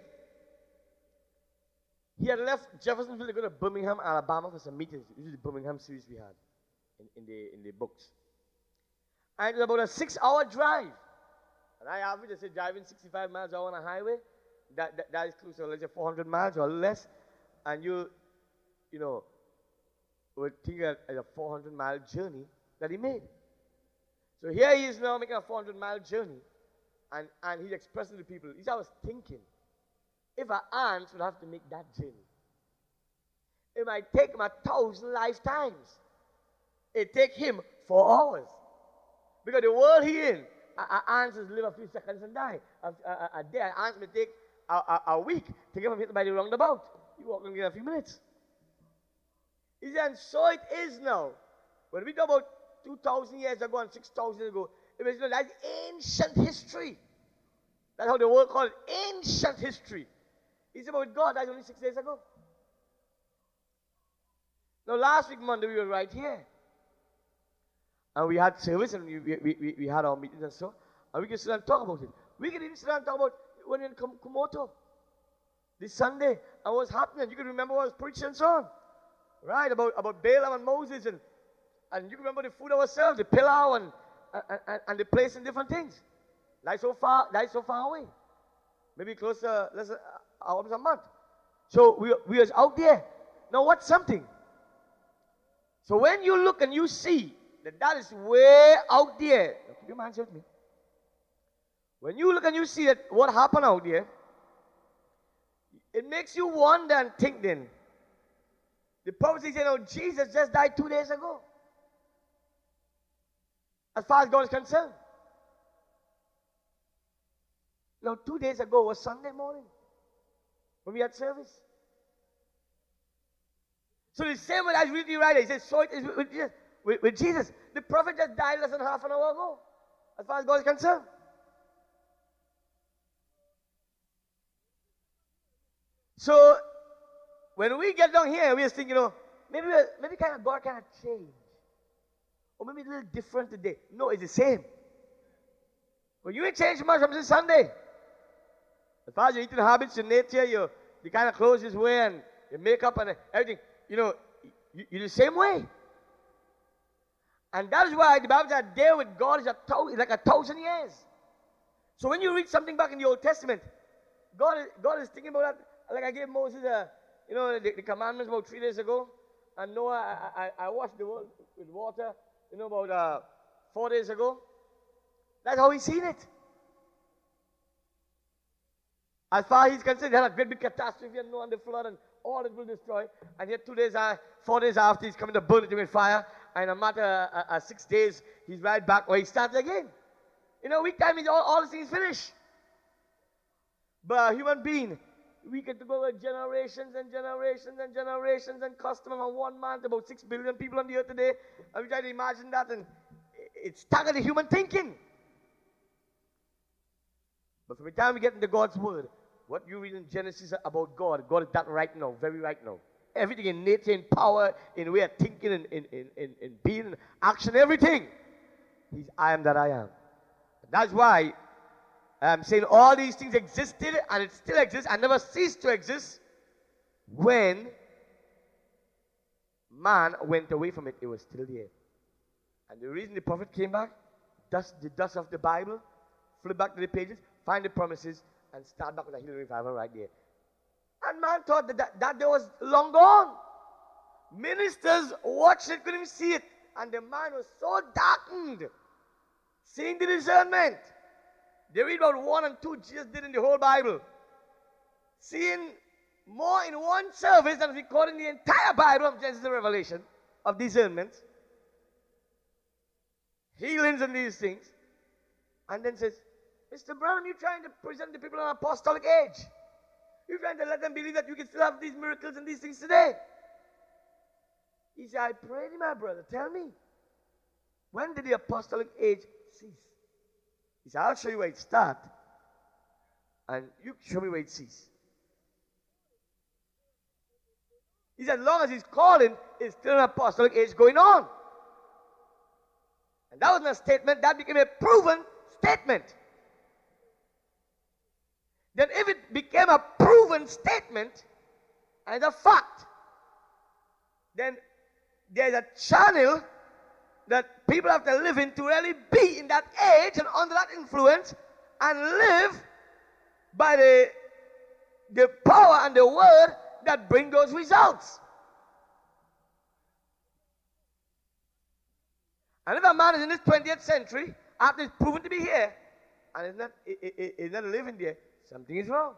Speaker 1: he had left Jeffersonville to go to Birmingham, Alabama for some meetings. This is the Birmingham series we had in the books. And it was about a 6-hour drive. And I average, I say, driving 65 miles an hour on a highway, that is close to, let's say, 400 miles or less. And you know, would think as a 400-mile journey that he made. So here he is now making a 400-mile journey, and he's expressing to people. He said, I was thinking, if an ant would have to make that journey, it might take him 1,000 lifetimes. It take him 4 hours. Because the world he in, ants live a few seconds and die. A day, ants may take a week to get him hit by the roundabout. You walk in a few minutes. He said, and so it is now. When we talk about 2,000 years ago and 6,000 years ago, it was, that's ancient history. That's how the world called it, ancient history. He said, but with God, that's only 6 days ago. Now, last week, Monday, we were right here. And we had service, and we had our meetings and so, and we can sit down and talk about it. We can even sit down and talk about when in Kumoto, this Sunday, and what's happening. You can remember what I was preaching and so on. Right, about Balaam and Moses, and you remember the food that was served, the pillau and the place and different things. That is so far away. Maybe close to almost a month. So we was out there. Now what's something? So when you look and you see that is way out there, now keep your hands with me. When you look and you see that what happened out there, it makes you wonder and think then. The prophecy said, Jesus just died 2 days ago. As far as God is concerned. Now, 2 days ago was Sunday morning when we had service. So the same way as really right, he says, so it is with Jesus. The prophet just died less than half an hour ago, as far as God is concerned. So when we get down here, we are thinking, maybe kind of God kind of changed. Or maybe a little different today. No, it's the same. But you ain't changed much from this Sunday. As far as your eating habits, your nature, the kind of clothes you wear, and your makeup and everything, you're the same way. And that is why the Bible says a day with God is like 1,000 years. So when you read something back in the Old Testament, God is thinking about that. Like I gave Moses, the commandments about 3 days ago, and Noah, I washed the world with water, about 4 days ago. That's how he's seen it. As far as he's concerned, he had a great big catastrophe and Noah and the flood, and all it will destroy. And yet 4 days after, he's coming to burn it with fire, and in a matter of 6 days, he's right back where he started again. Week time is all the things finished. But a human being, we get to go with generations and generations and generations and custom from one man to about 6 billion people on the earth today. And we try to imagine that, and it's staggered the human thinking. But from the time we get into God's word, what you read in Genesis about God is that right now, very right now. Everything in nature, in power, in way of thinking, in being, in action, everything. He's I am that I am. That's why I'm saying all these things existed and it still exists and never ceased to exist. When man went away from it, it was still there. And the reason the prophet came back, the dust of the Bible, flip back to the pages, find the promises, and start back with a healing revival right there. And man thought that day was long gone. Ministers watched it, couldn't even see it. And the mind was so darkened, seeing the discernment. They read about 1 and 2 Jesus did in the whole Bible. Seeing more in one service than recorded in the entire Bible of Genesis and Revelation of discernment. Healings and these things. And then says, Mr. Brown, you're trying to present the people an apostolic age. You're trying to let them believe that you can still have these miracles and these things today. He said, I pray thee, my brother, tell me, when did the apostolic age cease? He said, I'll show you where it starts, and you show me where it ceases. He said, as long as he's calling, it's still an apostolic age going on. And that wasn't a statement, that became a proven statement. Then if it became a proven statement and a fact, then there's a channel that people have to live in to really be in that age and under that influence and live by the power and the word that bring those results. And if a man is in this 20th century, after it's proven to be here, and is not living there, something is wrong.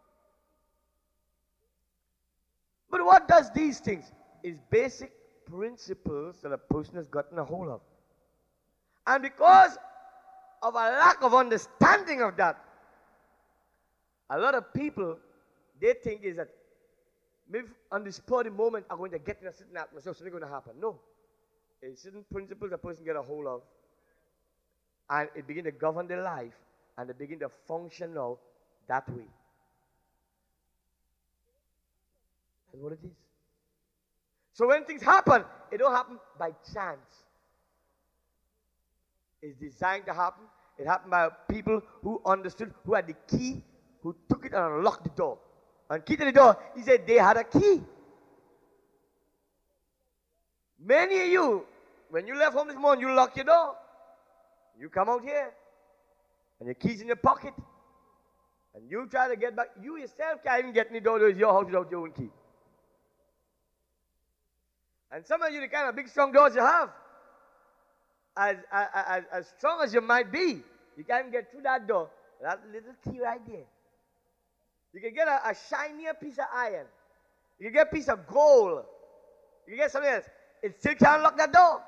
Speaker 1: But what does these things? Is basic principles that a person has gotten a hold of. And because of a lack of understanding of that, a lot of people, they think is that maybe on the spur of the moment are going to get in a certain atmosphere, something going to happen. No. It's certain principles a person get a hold of, and it begin to govern their life, and they begin to function now that way. That's what it is. So when things happen, it don't happen by chance. It's designed to happen. It happened by people who understood, who had the key, who took it and unlocked the door. And key to the door, he said they had a key. Many of you, when you left home this morning, you lock your door. You come out here, and your keys in your pocket, and you try to get back. You yourself can't even get in the door. It's your house without your own key. And some of you, the kind of big, strong doors you have, as strong as you might be, you can't even get through that door. That little key right there. You can get a shinier piece of iron. You can get a piece of gold. You can get something else. It still can't unlock that door.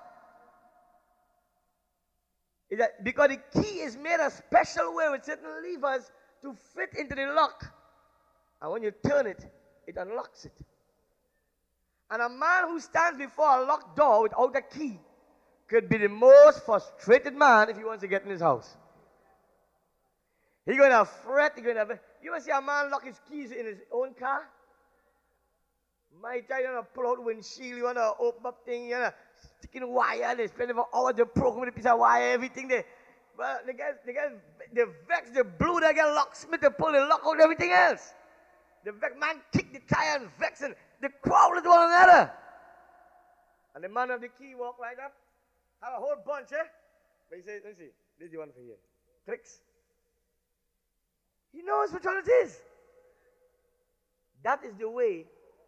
Speaker 1: Because the key is made a special way with certain levers to fit into the lock. And when you turn it, it unlocks it. And a man who stands before a locked door without a key could be the most frustrated man if he wants to get in his house. He's going to fret. You ever see a man lock his keys in his own car? My child, you want to pull out windshield, you want to open up things, you want to stick in wire, they spend for hours to program with a piece of wire, everything there. But they vex, they blew, they get locksmith, they pull the lock out, everything else. The vex man kick the tire and vex, and they quarrel with one another. And the man of the key walk right up, have a whole bunch, But he says, let me see, this is the one for here. Clicks. He knows which one it is. That is the way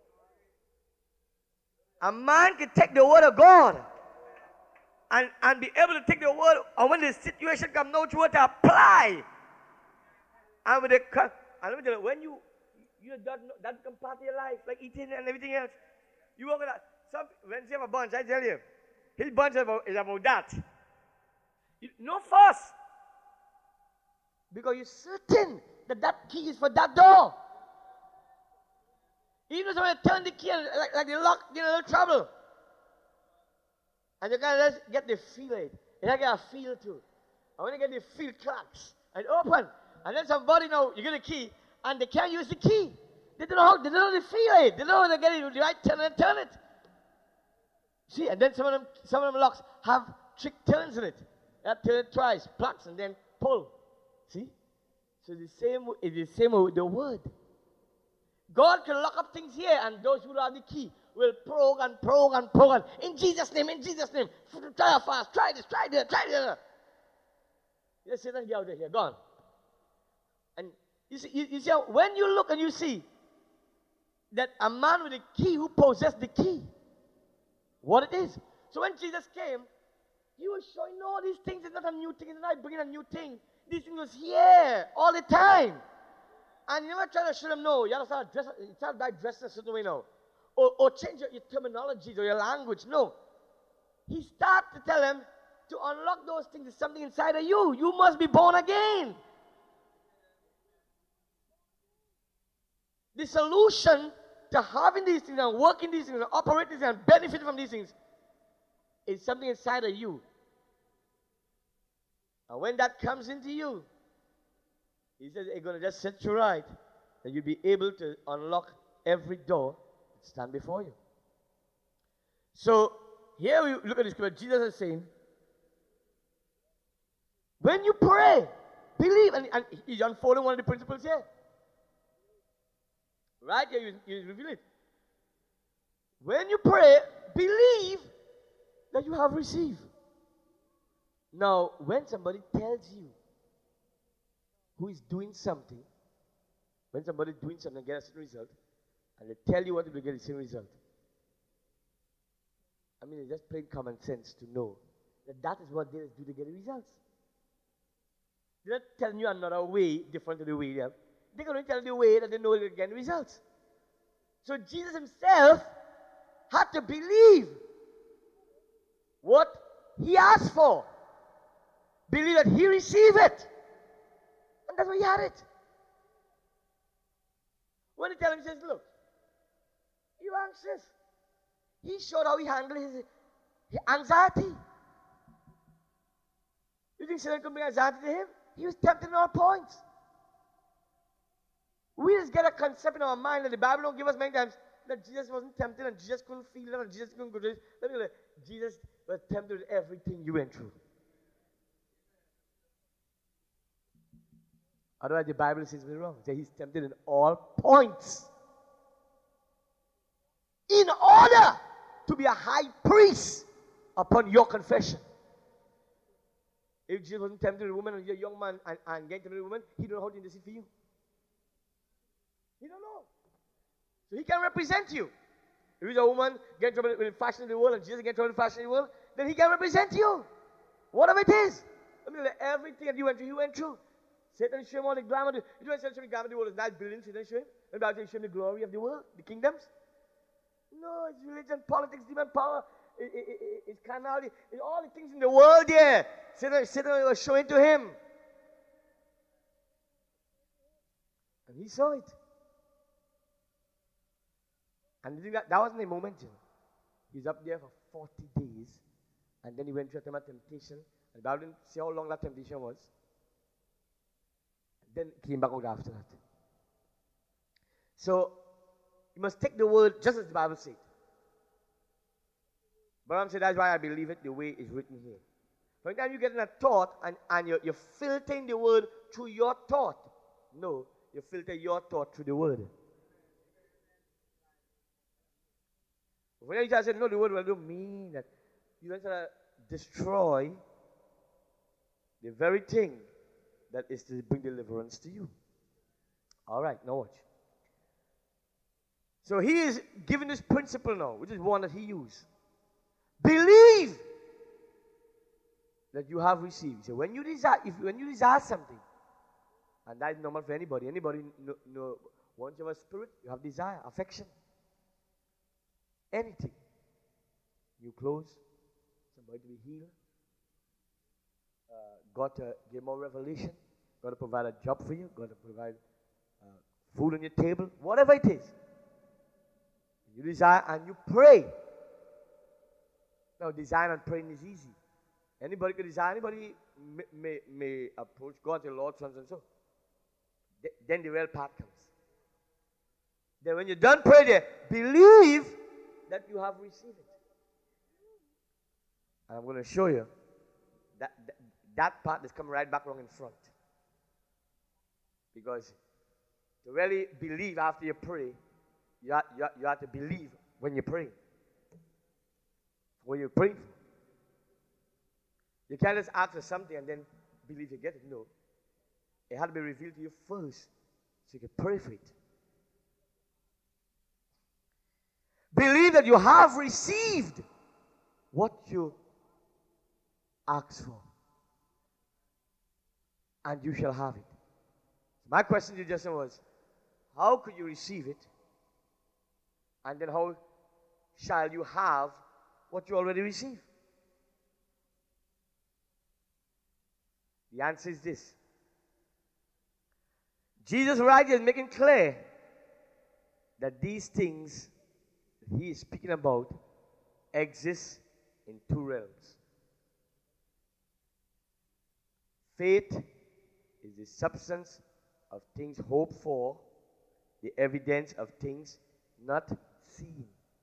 Speaker 1: a man can take the word of God and be able to take the word, and when the situation comes, know what to apply. And with and let me tell you, when you that become part of your life, like eating and everything else, you work on that. When you have a bunch, I tell you, his bunch is about that. No fuss. Because you're certain that key is for that door. Even if somebody turn the key and like the lock, you know, trouble. And you gotta just get the feel of it. You gotta get a feel too. And when you get the feel, cracks and open. And then somebody know you get a key and they can't use the key. They don't know how to feel it. They don't know how to get it the right turn and turn it. See, and then some of them locks have trick turns in it. You have to turn it twice, plucks, and then pull. See? So it's the same with the word. God can lock up things here, and those who have the key will probe and probe and probe. In Jesus' name, try fast, try this, try that. Just sit and get out of here, gone. And you see how, when you look and you see that a man with a key who possessed the key, what it is. So when Jesus came, he was showing all these things. It's not a new thing. It's not bringing a new thing. This thing was here all the time. And you never try to show them, no, you have to start by dressing a certain way now. Or change your terminologies or your language. No. He started to tell them to unlock those things. There's something inside of you. You must be born again. The solution to having these things and working these things and operating these things and benefiting from these things is something inside of you. And when that comes into you, he says, it's going to just set you right, that you'll be able to unlock every door that stand before you. So, here we look at the scripture. Jesus is saying, when you pray, believe, and he's unfolding one of the principles here. Right here, you reveal it. When you pray, believe that you have received. Now, when somebody tells you who is doing something, when somebody is doing something and get a certain result, and they tell you what to get the same result, I mean, it's just plain common sense to know that is what they do to get the results. They're not telling you another way different to the way they have. They're going to tell you the way that they know they're getting results. So Jesus himself had to believe what he asked for. Believe that he received it. And that's why he had it. When he tells him, he says, look, you anxious. He showed how he handled his anxiety. You think Satan could bring anxiety to him? He was tempted in all points. We just get a concept in our mind that the Bible don't give us many times that Jesus wasn't tempted and Jesus couldn't feel it and Jesus couldn't go through it. Let me tell you, Jesus was tempted with everything you went through. Otherwise, the Bible says we're wrong. That he's tempted in all points. In order to be a high priest upon your confession. If Jesus wasn't tempted with a woman and you're a young man and getting tempted with a woman, he don't know how to intercede for you. He don't know. So he can represent you. If he's a woman getting trouble with fashion in the world and Jesus getting trouble with fashion in the world, then he can represent you. Whatever it is. I mean, like everything that you went through, he went through. Satan showed him all the glamour. You don't show him the glamour of the world. It's nice buildings, Satan showed him. And about to show him the glory of the world, the kingdoms. No, it's religion, politics, demon power. It's carnality. It's all the things in the world there. Satan was showing to him. And he saw it. And that wasn't a moment, you know. He was up there for 40 days. And then he went through a time of temptation. And the Bible didn't say how long that temptation was. And then came back out after that. So, you must take the word just as the Bible said. But I'm saying that's why I believe it the way it's written here. Sometimes you get in a thought and you're filtering the word through your thought. No, you filter your thought through the word. When you just say, no, the word will don't mean that. You want to destroy the very thing that is to bring deliverance to you. All right, now watch. So he is giving this principle now, which is one that he used. Believe that you have received. So when you desire something, and that is normal for anybody. Anybody once you have a spirit, you have desire, affection. Anything. New clothes, somebody to be healed, God to give more revelation, God to provide a job for you, God to provide food on your table, whatever it is. You desire and you pray. Now, desire and praying is easy. Anybody can desire, anybody may approach God, the Lord, so and so. Then the real part comes. Then when you're done praying there, believe that you have received it. And I'm going to show you that part is coming right back along in front. Because to really believe after you pray, you have to believe when you pray. What you're praying for. You can't just ask for something and then believe you get it. No. It had to be revealed to you first so you can pray for it. Believe that you have received what you asked for. And you shall have it. My question to you just was, how could you receive it? And then how shall you have what you already received? The answer is this. Jesus right here is making clear that these things that he is speaking about exist in two realms. Faith is the substance of things hoped for, the evidence of things not seen.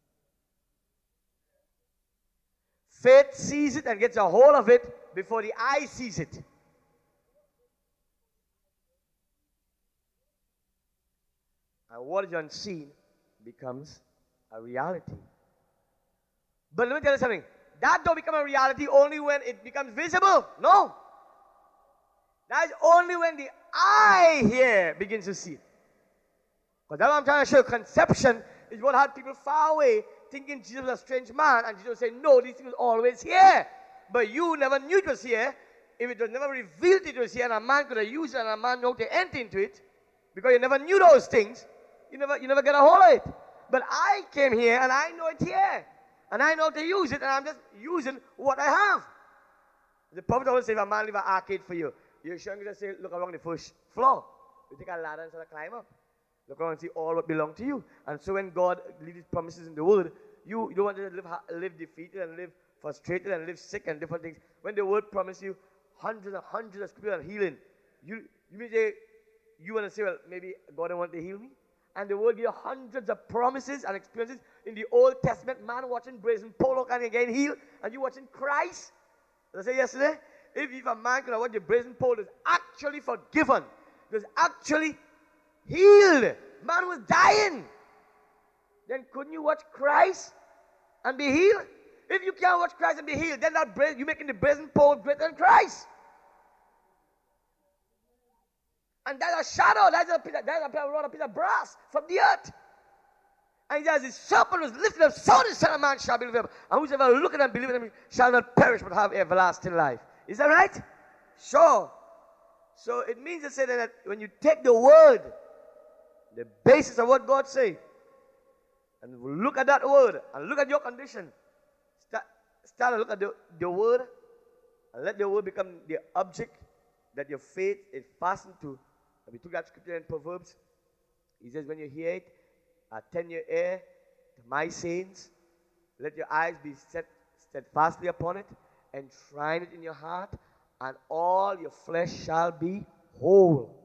Speaker 1: Faith sees it and gets a hold of it before the eye sees it. And what is unseen becomes a reality. But let me tell you something. That don't become a reality only when it becomes visible. No. That is only when the eye here begins to see it. Because that's what I'm trying to show you. Conception is what had people far away thinking Jesus was a strange man, and Jesus said, no, this thing was always here. But you never knew it was here. If it was never revealed it was here, and a man could have used it, and a man knew how to enter into it, because you never knew those things, you never get a hold of it. But I came here, and I know it here. And I know how to use it, and I'm just using what I have. The prophet always said, if a man leave an arcade for you, you're sure you just say, look along the first floor. You take a ladder and sort of climb up. Look around and see all what belongs to you. And so when God leaves his promises in the word, you don't want to live defeated and live frustrated and live sick and different things. When the word promises you hundreds and hundreds of scriptures and healing, you may say, you want to say, well, maybe God don't want to heal me. And the word gives you hundreds of promises and experiences. In the Old Testament, man watching brazen polo can get healed, and you watching Christ. As I said yesterday, if a man can watch the brazen pole, is actually forgiven. It was actually healed. Man was dying. Then couldn't you watch Christ? and be healed? If you can't watch Christ and be healed, then you're making the brazen pole greater than Christ. And that's a shadow. That's a piece of brass from the earth. And he says, the serpent was lifted up, so the Son of Man shall be lifted up. And whosoever looketh and believeth in him shall not perish, but have everlasting life. Is that right? Sure. So it means to say that when you take the word, the basis of what God says, and look at that word, and look at your condition, start to look at the word, and let the word become the object that your faith is fastened to. And we took that scripture in Proverbs. He says, when you hear it, attend your ear to my sayings. Let your eyes be set steadfastly upon it, and shrine it in your heart, and all your flesh shall be whole.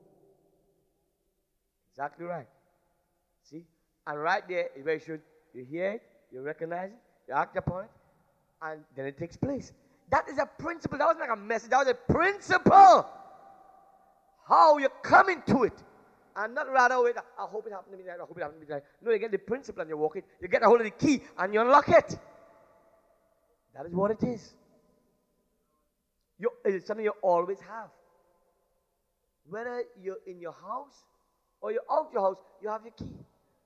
Speaker 1: Exactly right. See? And right there is where you hear it, you recognize it, you act upon it, and then it takes place. That is a principle. That wasn't like a message. That was a principle. How you come into it. And not rather wait, I hope it happened to me tonight, I hope it happened to me tonight. No, you get the principle and you walk it. You get a hold of the key and you unlock it. That is what it is. It's something you always have. Whether you're in your house or you're out your house, you have your key.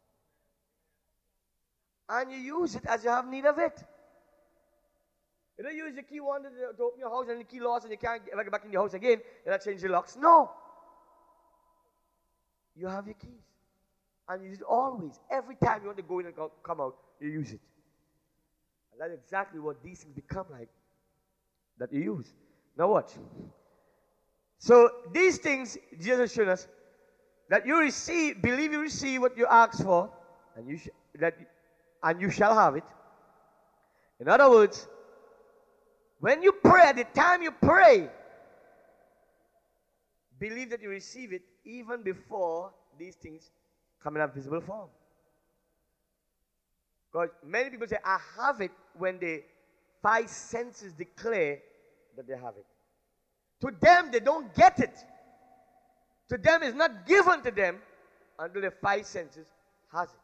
Speaker 1: And you use it as you have need of it. You don't use your key one to open your house and the key lost and you can't ever get back in your house again and that change the locks. No. You have your keys. And you use it always. Every time you want to go in and come out, you use it. And that's exactly what these things become like that you use. Now watch. So these things, Jesus showed us that you receive, believe you receive what you ask for, and you shall have it. In other words, when you pray, at the time you pray, believe that you receive it even before these things come in a visible form. Because many people say, I have it, when the five senses declare that they have it. To them, they don't get it. To them, it's not given to them until the five senses has it.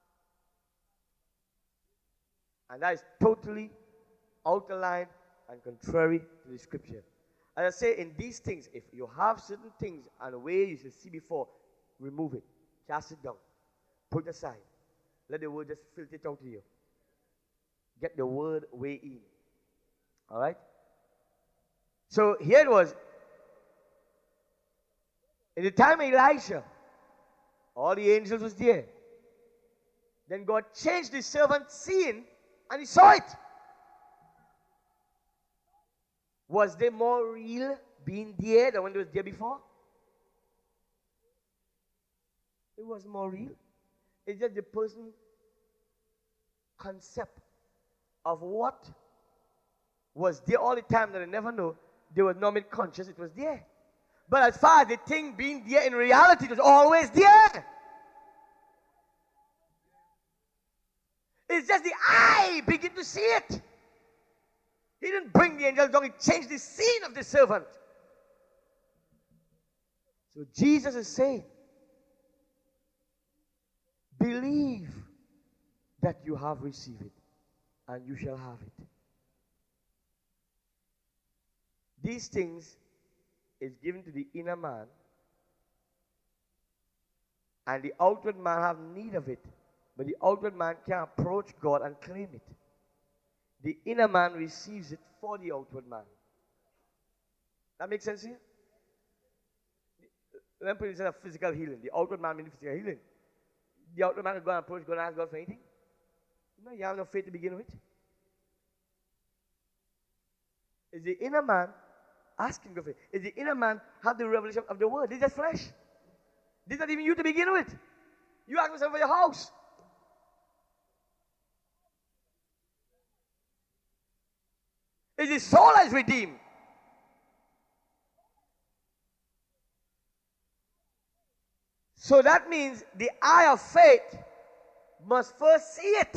Speaker 1: And that is totally out of line and contrary to the scripture. As I say, in these things, if you have certain things and a way you should see before, remove it. Cast it down. Put it aside. Let the word just filter it out to you. Get the word way in. All right? So here it was. In the time of Elisha, all the angels was there. Then God changed the servant seeing, and he saw it. Was they more real being there than when they was there before? It was more real. It's just the person's concept of what was there all the time that they never know. They were not made conscious it was there. But as far as the thing being there in reality, it was always there. It's just the eye begin to see it. He didn't bring the angel down, he changed the scene of the servant. So Jesus is saying, believe that you have received it, and you shall have it. These things is given to the inner man, and the outward man have need of it, but the outward man can approach God and claim it. The inner man receives it for the outward man. That makes sense here? Let me put it instead of physical healing. The outward man means physical healing. The outward man can go and approach God and ask God for anything. No, you have no faith to begin with. Is the inner man asking God for it? Is the inner man have the revelation of the word? This is just flesh. This is not even you to begin with. You ask yourself for your house. Is his soul is redeemed? So that means the eye of faith must first see it.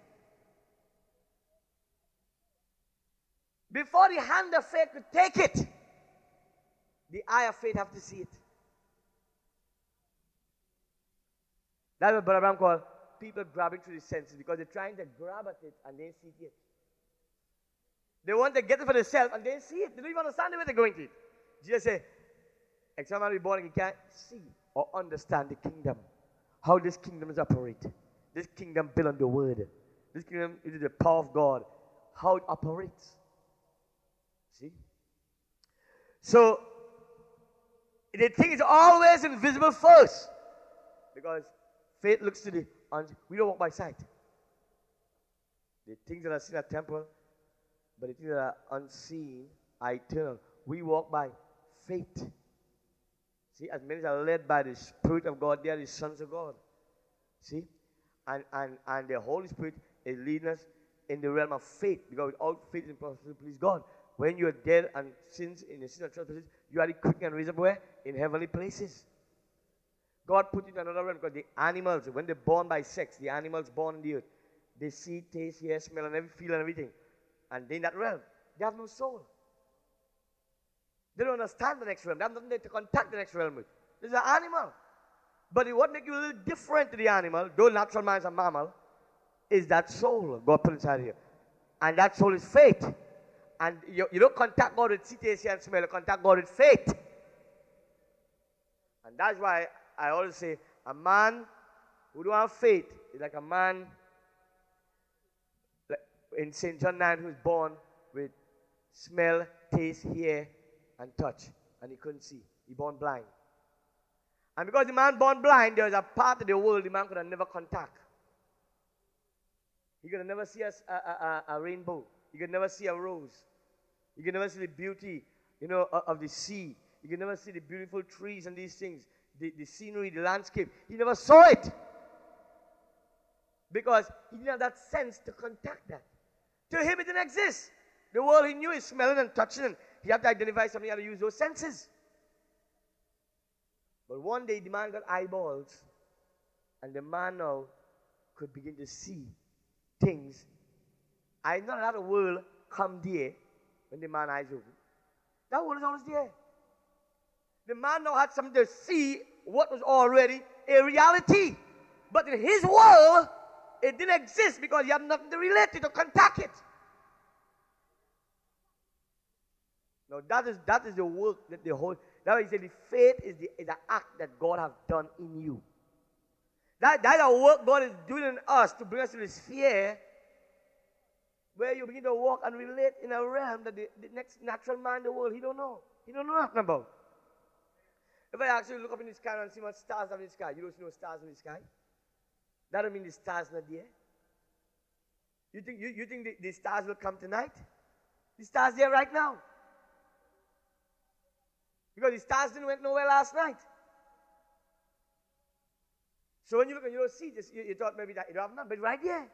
Speaker 1: Before the hand of faith could take it, the eye of faith have to see it. That's what Brother Abraham called people grabbing through the senses because they're trying to grab at it and they see it yet. They want to get it for themselves and they see it. They don't even understand the way they're going to it. Jesus said, except man be born again, you can't see or understand the kingdom. How this kingdom is operate. This kingdom built on the word. This kingdom is the power of God. How it operates. See? So, the thing is always invisible first. Because faith looks to the we don't walk by sight. The things that are seen at temple, but the things that are unseen are eternal. We walk by faith. See, as many as are led by the Spirit of God, they are the sons of God. See? And the Holy Spirit is leading us in the realm of faith. Because without faith, it's impossible to please God. When you are dead and sins in the sin of trespasses, you are the quick and raised up where? In heavenly places. God put it in another realm because the animals, when they're born by sex, the animals born in the earth, they see, taste, hear, smell, and feel and everything. And in that realm, they have no soul. They don't understand the next realm. They have nothing to contact the next realm with. This is an animal. But what makes you a little different to the animal, though natural man is a mammal, is that soul God put inside here. And that soul is faith. And you don't contact God with see, taste, hear, and smell. You contact God with faith. And that's why I always say, a man who don't have faith is like a man like in St. John 9 who was born with smell, taste, hear, and touch. And he couldn't see. He born blind. And because the man born blind, there was a part of the world the man could have never contact. He could never see a rainbow. He could never see a rose. He could never see the beauty, of the sea. He could never see the beautiful trees and these things. The scenery, the landscape. He never saw it. Because he didn't have that sense to contact that. To him, it didn't exist. The world he knew is smelling and touching. And he had to identify something. He had to use those senses. But one day, the man got eyeballs. And the man now could begin to see things. I know that the world come there when the man eyes open. That world is always there. The man now had something to see what was already a reality. But in his world, it didn't exist because he had nothing to relate it or contact it. Now that is the work that the whole. That's why he said the faith is the act that God has done in you. That's the work God is doing in us to bring us to the sphere where you begin to walk and relate in a realm that the next natural man in the world, he don't know. He don't know nothing about. If I ask you to look up in the sky and see what stars are in the sky, you don't see no stars in the sky. That don't mean the stars not there. You think the stars will come tonight? The stars there right now. Because the stars didn't went nowhere last night. So when you look and you don't see this, you thought maybe that you don't have none, but right there.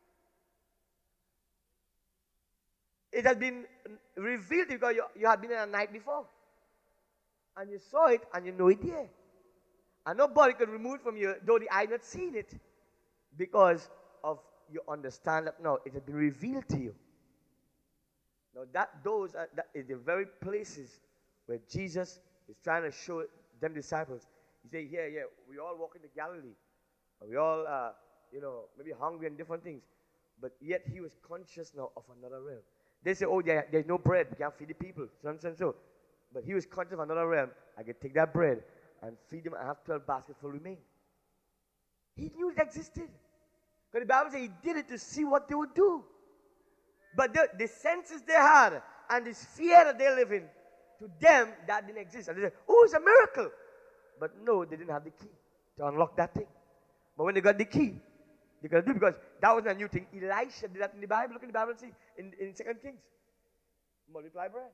Speaker 1: It has been revealed because you had been in a night before. And you saw it and you know it there. And nobody can remove it from you, though the eye not seen it. Because of you understand that now it has been revealed to you. Now those are the very places where Jesus is trying to show them disciples. He said, yeah, we all walk into Galilee. We all, maybe hungry and different things. But yet he was conscious now of another realm. They say, there's no bread. We can't feed the people. So. But he was conscious of another realm. I could take that bread and feed them and have 12 baskets full remain. He knew it existed. Because the Bible says he did it to see what they would do. But the senses they had and the sphere that they live in, to them, that didn't exist. And they said, it's a miracle. But no, they didn't have the key to unlock that thing. But when they got the key, they could do it because that wasn't a new thing. Elisha did that in the Bible. Look in the Bible and see in 2 Kings. Multiply bread.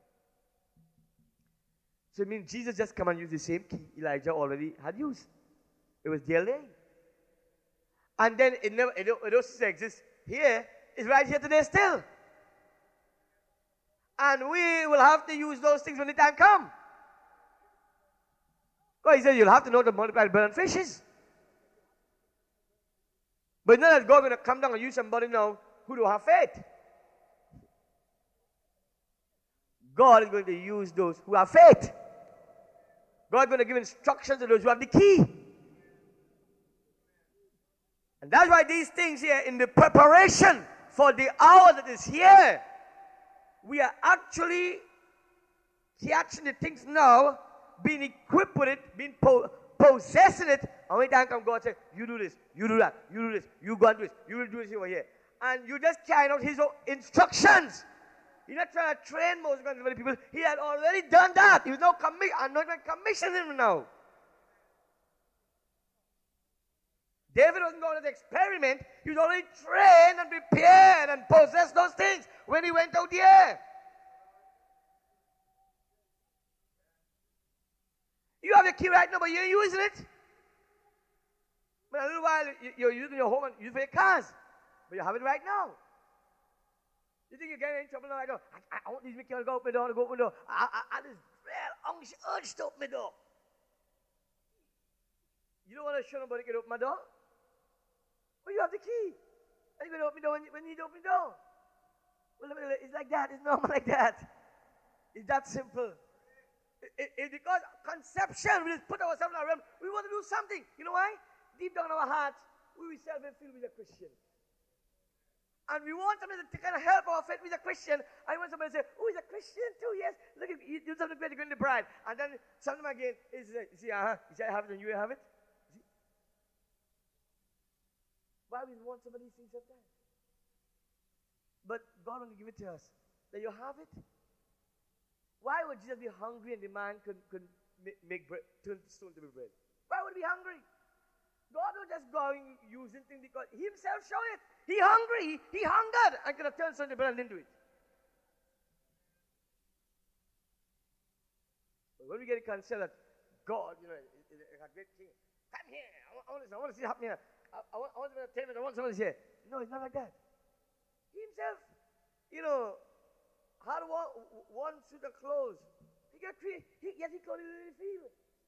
Speaker 1: So it means Jesus just come and use the same key Elijah already had used. It was there laying. And then it don't exist here. It's right here today still. And we will have to use those things when the time comes. God, he said you'll have to know to multiply bread and fishes. But not that God going to come down and use somebody now who don't have faith. God is going to use those who have faith. God is going to give instructions to those who have the key. And That's why these things here, in the preparation for the hour that is here, we are actually catching the things now, being equipped with it, being possessing it. And when time comes, God says, you do this, you do that, you do this, you go and do this, you will do this over here. And you just carry out his own instructions. He's not trying to train most people. He had already done that. He was not commissioning him now. David wasn't going to experiment. He was already trained and prepared and possessed those things when he went out there. You have the key right now, but you're using it. But a little while, you're using your home and use for your cars. But you have it right now. You think you're getting in trouble now? I want these mechanics to go open the door, to go open the door. I just real urge to open the door. You don't want to show nobody can open my door? Well, you have the key. And you're going to open the door when you need to open the door. Well, it's like that. It's normal like that. It's that simple. It's because conception, we just put ourselves in our realm. We want to do something. You know why? Deep down in our hearts, we ourselves feel we're a Christian. And we want somebody to kind of help our faith with a Christian. I want somebody to say, oh, he's a Christian too, yes. Look, you do something great, you're going to the bride. And then something again is, you see, I have it and you have it. See? Why we want some of these things sometimes? But God only give it to us. That you have it. Why would Jesus be hungry and the man could make bread, turn stone to be bread? Why would he be hungry? God was just going using things because he himself showed it. He hungry, he hungered and could have turned stone to bread and didn't do it. But when we get concerned that God, it's a great thing. Come here. I want to see it happening here. I want some entertainment. I want someone to say, no, it's not like that. He himself, had one suit of clothes. He got three. He clothed it in the field.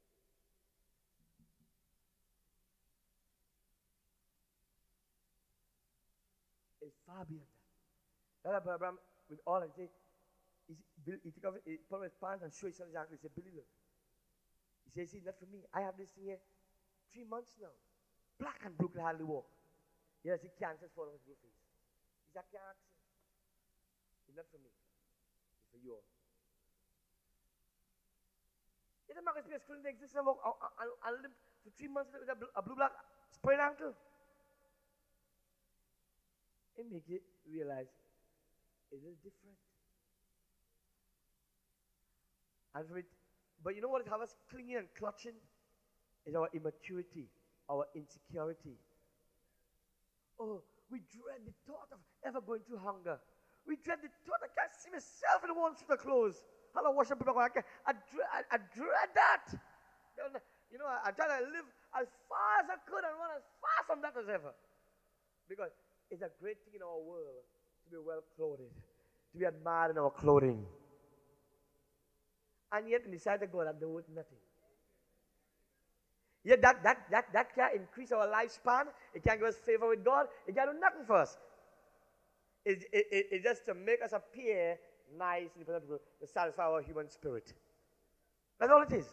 Speaker 1: It's far beyond that. That's Abraham, with all I say, he took off, he put on his pants and showed his son Jacob. He said, Billy, look. He said, see, not for me. I have this thing here 3 months now. Black and blue, can hardly walk. Yes, he cancer's falling on his blue face. He said, I can't accent. It's not for me. For you all. It doesn't matter if couldn't exist and live for 3 months with a blue-black sprained ankle. It makes you realize it is different. But you know what has us clinging and clutching? Is our immaturity, our insecurity. Oh, we dread the thought of ever going through hunger. We dread the thought. I can't see myself in one suit of clothes. Hello, worship people. I dread that. I try to live as far as I could and run as far from that as ever. Because it's a great thing in our world to be well clothed, to be admired in our clothing. And yet, in the sight of God, I'm doing nothing. Yet that can increase our lifespan. It can give us favor with God. It can do nothing for us. It's just to make us appear nice in the presence of people, to satisfy our human spirit. That's all it is.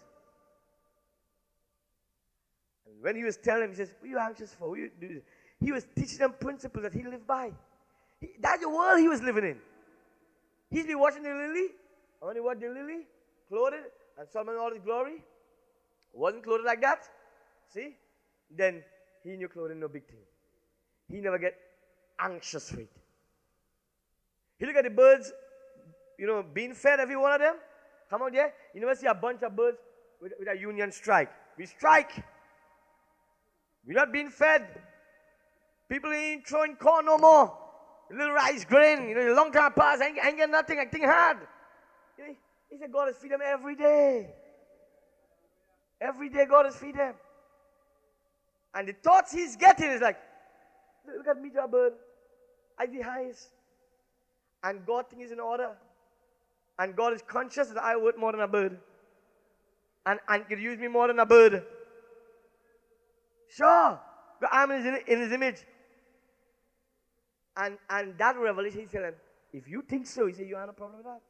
Speaker 1: And when he was telling them, he says, what are you anxious for? What are you do this? He was teaching them principles that he lived by. That's the world he was living in. He's been watching the lily. And when he watched the lily, clothed, and Solomon in all his glory, wasn't clothed like that. See? Then he knew clothing no big thing. He never get anxious for it. He look at the birds, being fed, every one of them. Come out there, you never see a bunch of birds with a union strike. We strike. We're not being fed. People ain't throwing corn no more. A little rice grain, a long time pass, I ain't get nothing, I think hard. He said God is feeding them every day. Every day God is feeding them. And the thoughts he's getting is like, look at me, a bird. I'm the highest. And God thinks is in order. And God is conscious that I worth more than a bird. And can use me more than a bird. Sure. But I'm in his image. And that revelation, he's telling him, if you think so, he said, you have no problem with that.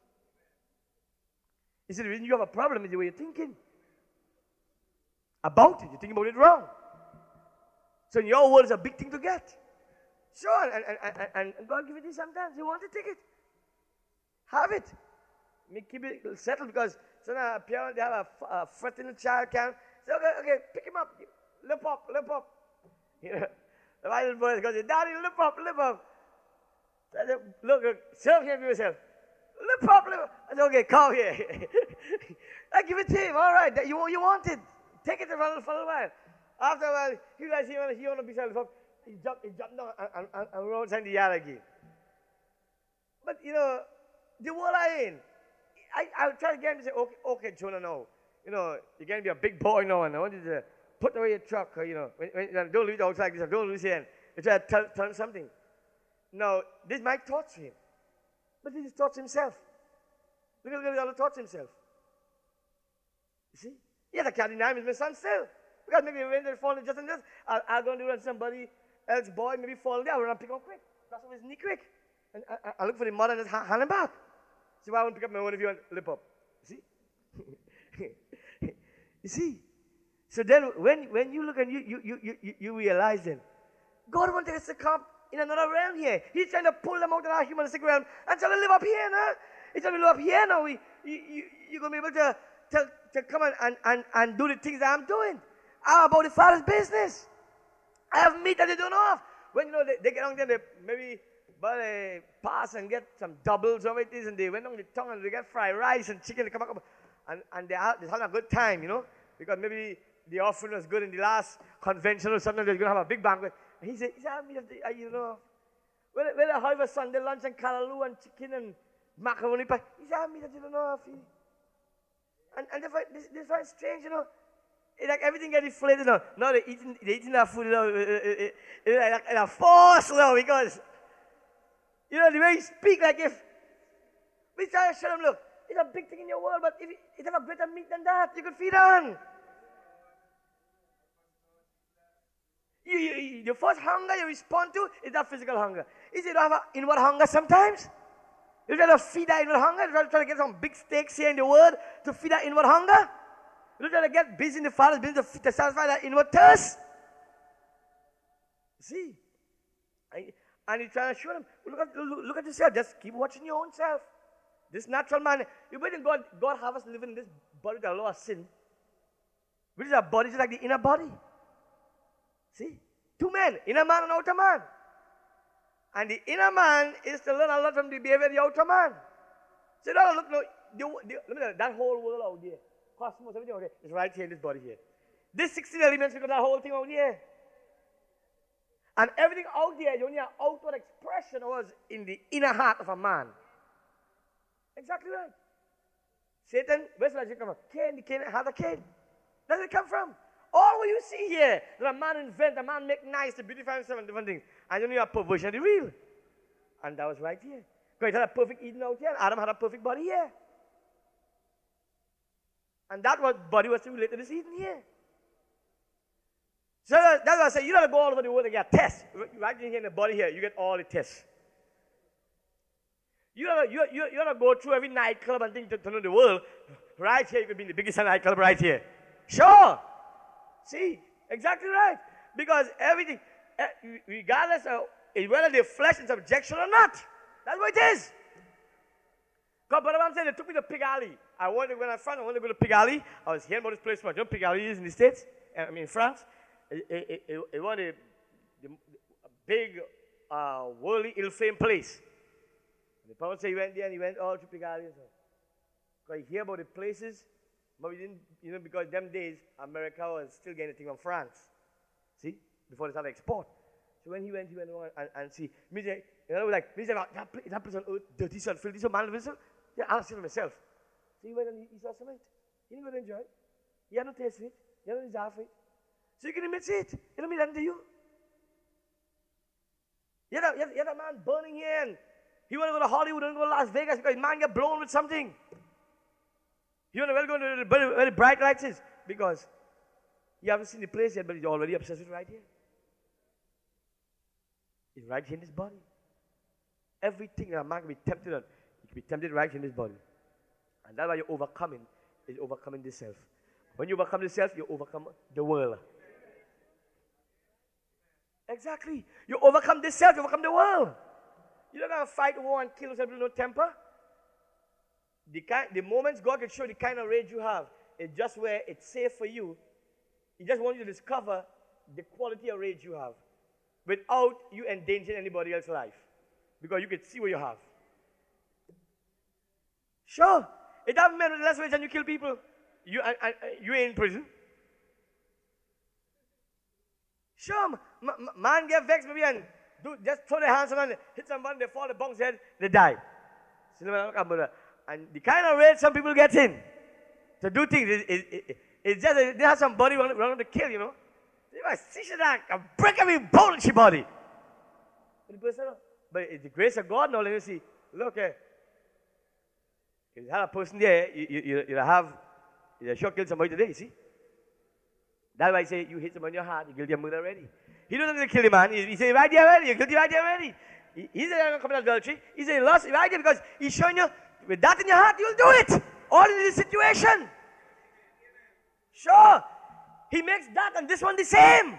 Speaker 1: He said, the reason you have a problem is the way you're thinking about it. You're thinking about it wrong.
Speaker 2: So in your world, it's a big thing to get. Sure, and God give it to you sometimes. You want to take it. Have it. Keep it settled because sometimes parents, they have a fretting child can say, okay, pick him up. Lip up. You know, the Bible verse goes, Daddy, lip up. I said, look, serve him yourself. Lip up. I said, okay, come here. I give it to him. All right, you want it. Take it for a little while. After a while, he want to be self up. He jumped down and rolled inside the yard again. But, you know, the world I in, I try to get him to say, okay, Jonah, now. You know, you're going to be a big boy now, and I want you to put away your truck, or, you know, don't leave it outside like this, don't lose your hand. You try to tell him something. Now, this is my thoughts to him. But this is thoughts himself. Look at the other thoughts himself. You see? Yes, I can't deny him, he's my son still. Because maybe when they fall just and just, I'll go and do it on somebody else boy, maybe fall there, I'll run and pick him up quick. That's his knee quick. And I look for the mother and just hand him back. See why I won't pick up my own if you want to lip up. You see? You see? So then when you look and you realize then, God wants us to come in another realm here. He's trying to pull them out of our humanistic realm and tell them to live up here now. He's trying to live up here now. You're going to be able to come and do the things that I'm doing. I'm about the Father's business. I have meat that they don't know of. When, you know, they get on there, they maybe they pass and get some doubles or it is, and they went on the tongue and they get fried rice and chicken. They come back up and they're having a good time, you know, because maybe the offering was good in the last convention or something. They're going to have a big banquet. And he said, you know, when they have a Sunday lunch and callaloo and chicken and macaroni pie, he said, me that you don't know of. And they find strange, you know. It's like everything gets inflated now. Now they're eating that food, you know, like a force now, because, you know, the way you speak, like if, we try to show them, look, it's a big thing in your world, but if it have a greater meat than that, you could feed on. The first hunger you respond to is that physical hunger. Is it have an inward hunger sometimes? You try to feed that inward hunger. You try to get some big steaks here in the word to feed that inward hunger. You try to get busy in the Father's business to satisfy that inward thirst. See? And you try to show them, look at yourself. Just keep watching your own self. This natural man, you believe God have us living in this body that allows sin. Which is our body, just like the inner body. See? Two men, inner man and outer man. And the inner man is to learn a lot from the behavior of the outer man. So look, that whole world out there, cosmos, everything out there, is right here in this body here. This 16 elements, because that whole thing out here. And everything out there is only an outward expression was in the inner heart of a man. Exactly right. Satan, where's that come from? Cain had a Cain. Where does it come from? All what you see here, that a man invent, a man make nice to beautify himself and different things. And you know a perversion of the real. And that was right here. Because he had a perfect Eden out here, and Adam had a perfect body here. And that body was to relate to this Eden here. So that's why I say, you don't go all over the world and get tests. Right here in the body here, you get all the tests. You don't go through every nightclub and think to know the world. Right here, you could be in the biggest nightclub right here. Sure. See, exactly right. Because everything, regardless of whether the flesh is subjection or not, that's what it is. God, but I'm saying, they took me to Pig Alley. I wanted to go to Pig Alley. I was hearing about this place. You know Pig Alley is in the States? I mean, in France. It was a big, worldly, ill-famed place. The prophet said he went there and he went all to Pig Alley and so. Because you hear about the places, but we didn't, you know, because them days, America was still getting anything from France. See? Before they started export. So when he went on and see. Me say, you know, like, me say, that place on earth, dirty, so filthy, so man, so, yeah, I'll see for myself. So he went and he saw some of it. He didn't go to enjoy it. He had no taste for it. He had no desire for it. So you can admit it. It don't mean nothing to you. You had a man burning here and he want to go to Hollywood and go to Las Vegas because his man get blown with something. He want to go to where the bright lights is because you haven't seen the place yet, but he's already obsessed with right here. It's right here in this body. Everything that a man can be tempted on, he can be tempted right here in this body. And that's why you're overcoming, is overcoming this self. When you overcome the self, you overcome the world. Exactly. You overcome this self, you overcome the world. You're not going to fight war and kill yourself with no temper. The moments God can show the kind of rage you have is just where it's safe for you. He just wants you to discover the quality of rage you have without you endangering anybody else's life. Because you can see what you have. Sure. It doesn't matter less rage than you kill people. You ain't in prison. Sure. Man get vexed maybe and just throw their hands around, hit somebody, they fall, they bounce head, they die. And the kind of rage some people get in to do things, it's just they have somebody running to kill, you know. They might see that and break every bone in your body. But it's the grace of God now, let me see. Look, if you have a person there, you sure kill somebody today, you see. That's why I say you hit someone in your heart, you're guilty of murder already. He doesn't need to kill the man. He says, right there already, you're guilty right there already. He's a committed adultery. He's a loss right there because he's showing you, with that in your heart, you'll do it. All in this situation. Sure. He makes that and this one the same.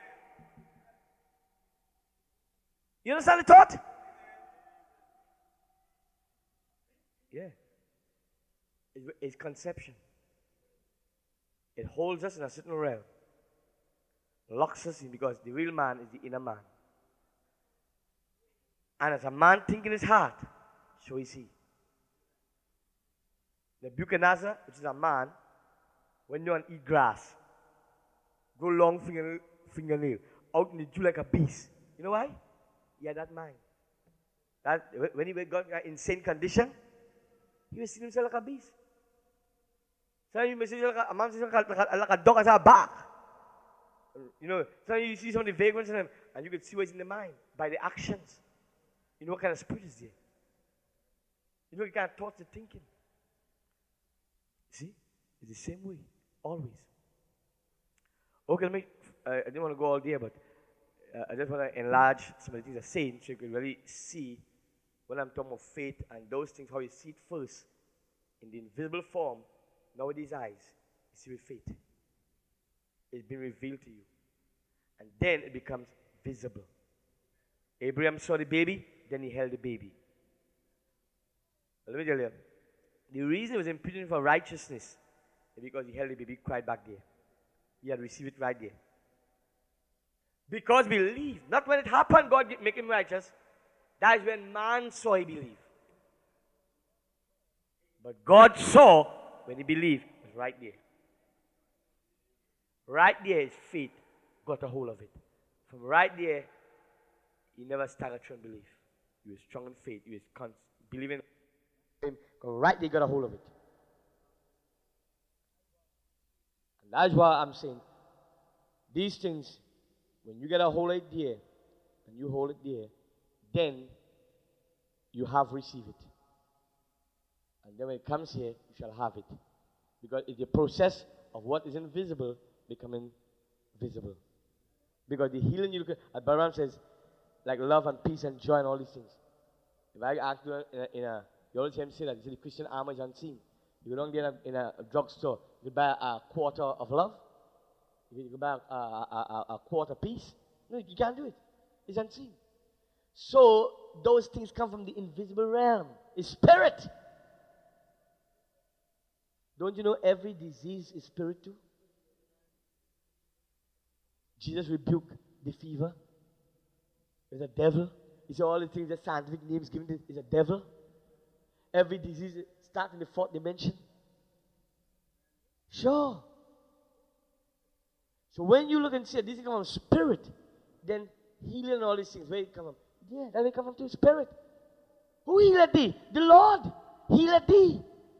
Speaker 2: You understand the thought? Yeah. It's conception. It holds us in a certain realm. Locks us in because the real man is the inner man. And as a man thinking his heart, so is he. Nebuchadnezzar, which is a man, when you eat grass, go long fingernail, out in the dew like a beast. You know why? He had that mind. That when he got in an insane condition, he was seeing himself like a beast. So you may see a man like a dog as a back. You know, so you see some of the vagrants in him, and you can see what's in the mind by the actions. You know what kind of spirit is there. You know what kind of thoughts they're thinking. See? It's the same way, always. Okay, I didn't want to go all day, but I just want to enlarge some of the things I'm saying so you can really see when I'm talking about faith and those things, how you see it first in the invisible form. Now with these eyes, you see with faith. It's been revealed to you. And then it becomes visible. Abraham saw the baby, then he held the baby. Let me tell you, the reason he was imputed for righteousness is because he held the baby right back there. He had received it right there. Because believe, not when it happened, God make him righteous. That is when man saw he believed. But God saw when he believed, it was right there. Right there, his faith got a hold of it. From right there, he never staggered through unbelief. He was strong in faith. He was believing him. Right there, he got a hold of it. And that's why I'm saying, these things, when you get a hold of it there, and you hold it there, then you have received it. And then when it comes here, you shall have it. Because it's the process of what is invisible becoming visible. Because the healing you look at, Balaram says, like love and peace and joy and all these things. If I ask you you always hear him say that, you say the Christian armor is unseen. You go down there in a drugstore, you buy a quarter of love. You can buy a quarter peace. No, you can't do it. It's unseen. So those things come from the invisible realm. It's spirit. Don't you know every disease is spirit too? Jesus rebuked the fever. It's a devil. He said all the things that scientific names given to is a devil. Every disease starts in the fourth dimension. Sure. So when you look and see this is come from spirit, then healing and all these things, where it come from? Yeah, that will come from to spirit. Who healed thee? The Lord healed thee.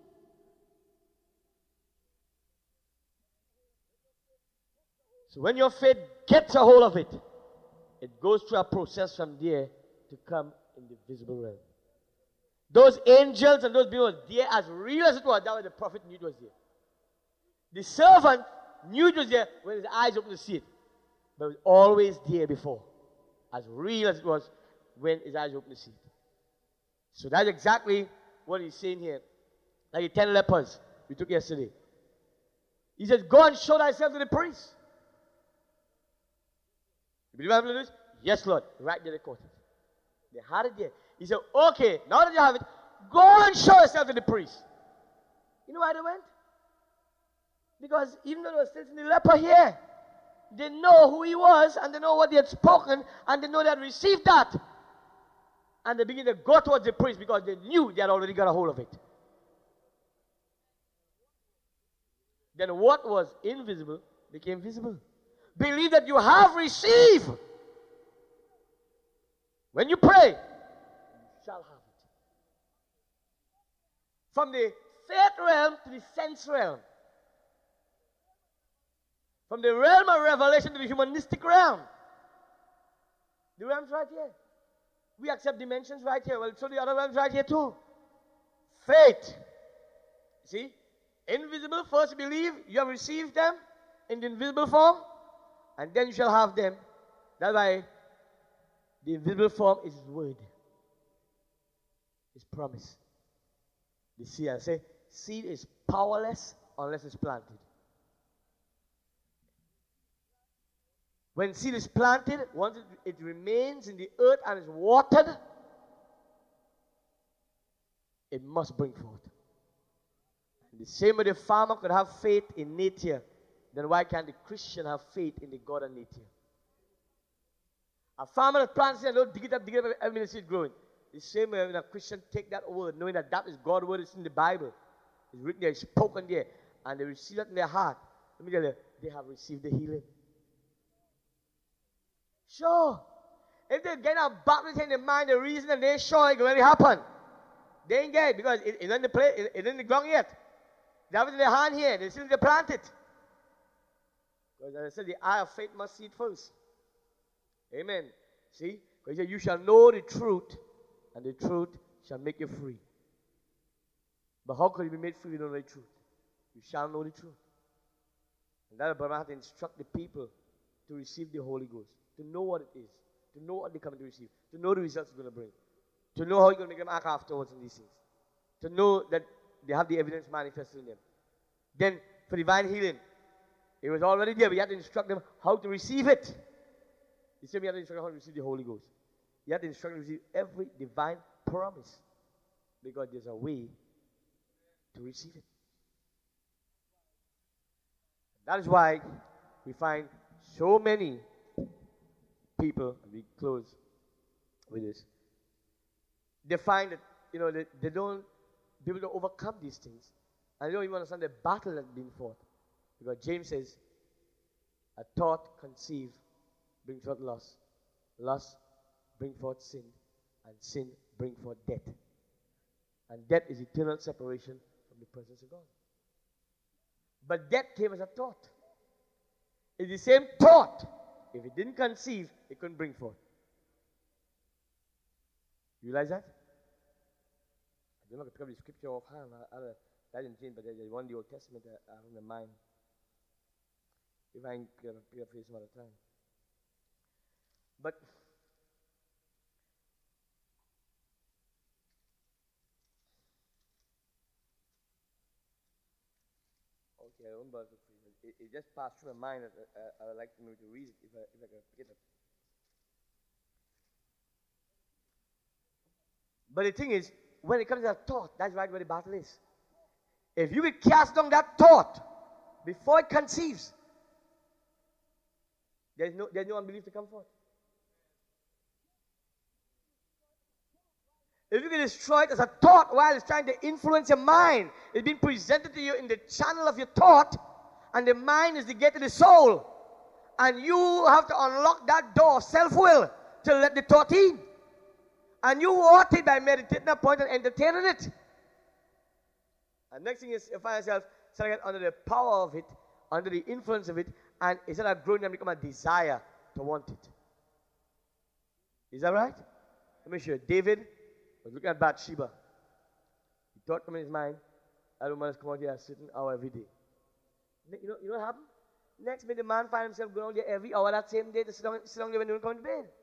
Speaker 2: So when your faith gets a hold of it, it goes through a process from there to come in the visible realm. Those angels and those beings were there as real as it was. That was the prophet knew it was there. The servant knew it was there when his eyes opened to see it. But it was always there before. As real as it was when his eyes opened to see it. So that's exactly what he's saying here. Like the 10 lepers we took yesterday. He says, go and show thyself to the priest. You believe what I'm going to do?
Speaker 1: Yes, Lord. Right there they caught it. They had it there. He said, okay, now that you have it, go and show yourself to the priest. You know why they went? Because even though they were still in the leper here, they know who he was, and they know what he had spoken, and they know they had received that. And they begin to go towards the priest because they knew they had already got a hold of it. Then what was invisible became visible. Believe that you have received. When you pray, you shall have it. From the faith realm to the sense realm. From the realm of revelation to the humanistic realm. The realm's right here. We accept dimensions right here. Well, so the other realms right here too. Faith. See? Invisible, first believe, you have received them in the invisible form, and then you shall have them. That's why the invisible form is His word. His promise. The seed, I say, seed is powerless unless it's planted. When seed is planted, once it remains in the earth and is watered, it must bring forth. And the same way the farmer could have faith in nature, then why can't the Christian have faith in the God of nature? A farmer that plants it and don't dig it up every minute see it growing. The same way when a Christian take that word, knowing that that is God's word, it's in the Bible. It's written there, it's spoken there, and they receive that in their heart. Let me tell you, they have received the healing. Sure. If they get a battle in their mind, the reason that they're sure it already happened. They ain't get it because it's in the place, it's in the ground yet. They have it in their hand here, they still need to plant it. Because as I said, the eye of faith must see it first. Amen. See? Because he said, you shall know the truth, and the truth shall make you free. But how could you be made free if you don't know the truth? You shall know the truth. And that Brother has to instruct the people to receive the Holy Ghost, to know what it is, to know what they're coming to receive, to know the results it's going to bring, to know how you're going to make them act afterwards in these things, to know that they have the evidence manifested in them. Then, for divine healing, it was already there, but you have to instruct them how to receive it. The same you have to instruct them how to receive the Holy Ghost. You have to instruct them to receive every divine promise, because there's a way to receive it. That is why we find so many people, and we close with this, they find that, they don't be able to overcome these things. And they don't even understand the battle that's been fought. Because James says, a thought conceived brings forth lust. Lust brings forth sin. And sin brings forth death. And death is eternal separation from the presence of God. But death came as a thought. It's the same thought. If it didn't conceive, it couldn't bring forth. You realize that? I don't know if I pick up the scripture offhand. That didn't change, but there's one in the Old Testament that I have in my mind. If I can pick up for some other time. But okay, I won't bother for you. It just passed through my mind that I would like to maybe to read it if I can pick it up. But the thing is, when it comes to that thought, that's right where the battle is. If you will cast down that thought before it conceives, there's no unbelief to come forth. If you can destroy it as a thought while it's trying to influence your mind, it's been presented to you in the channel of your thought, and the mind is the gate to the soul. And you have to unlock that door of self-will to let the thought in. And you want it by meditating upon it and entertaining it. And next thing is you find yourself starting under the power of it, under the influence of it, and instead of growing, and become a desire to want it. Is that right? Let me show you. David was looking at Bathsheba. He thought from his mind, that woman has come out here a certain hour every day. You know what happened? Next minute, the man find himself going out there every hour that same day to sit down there when they don't come to bed.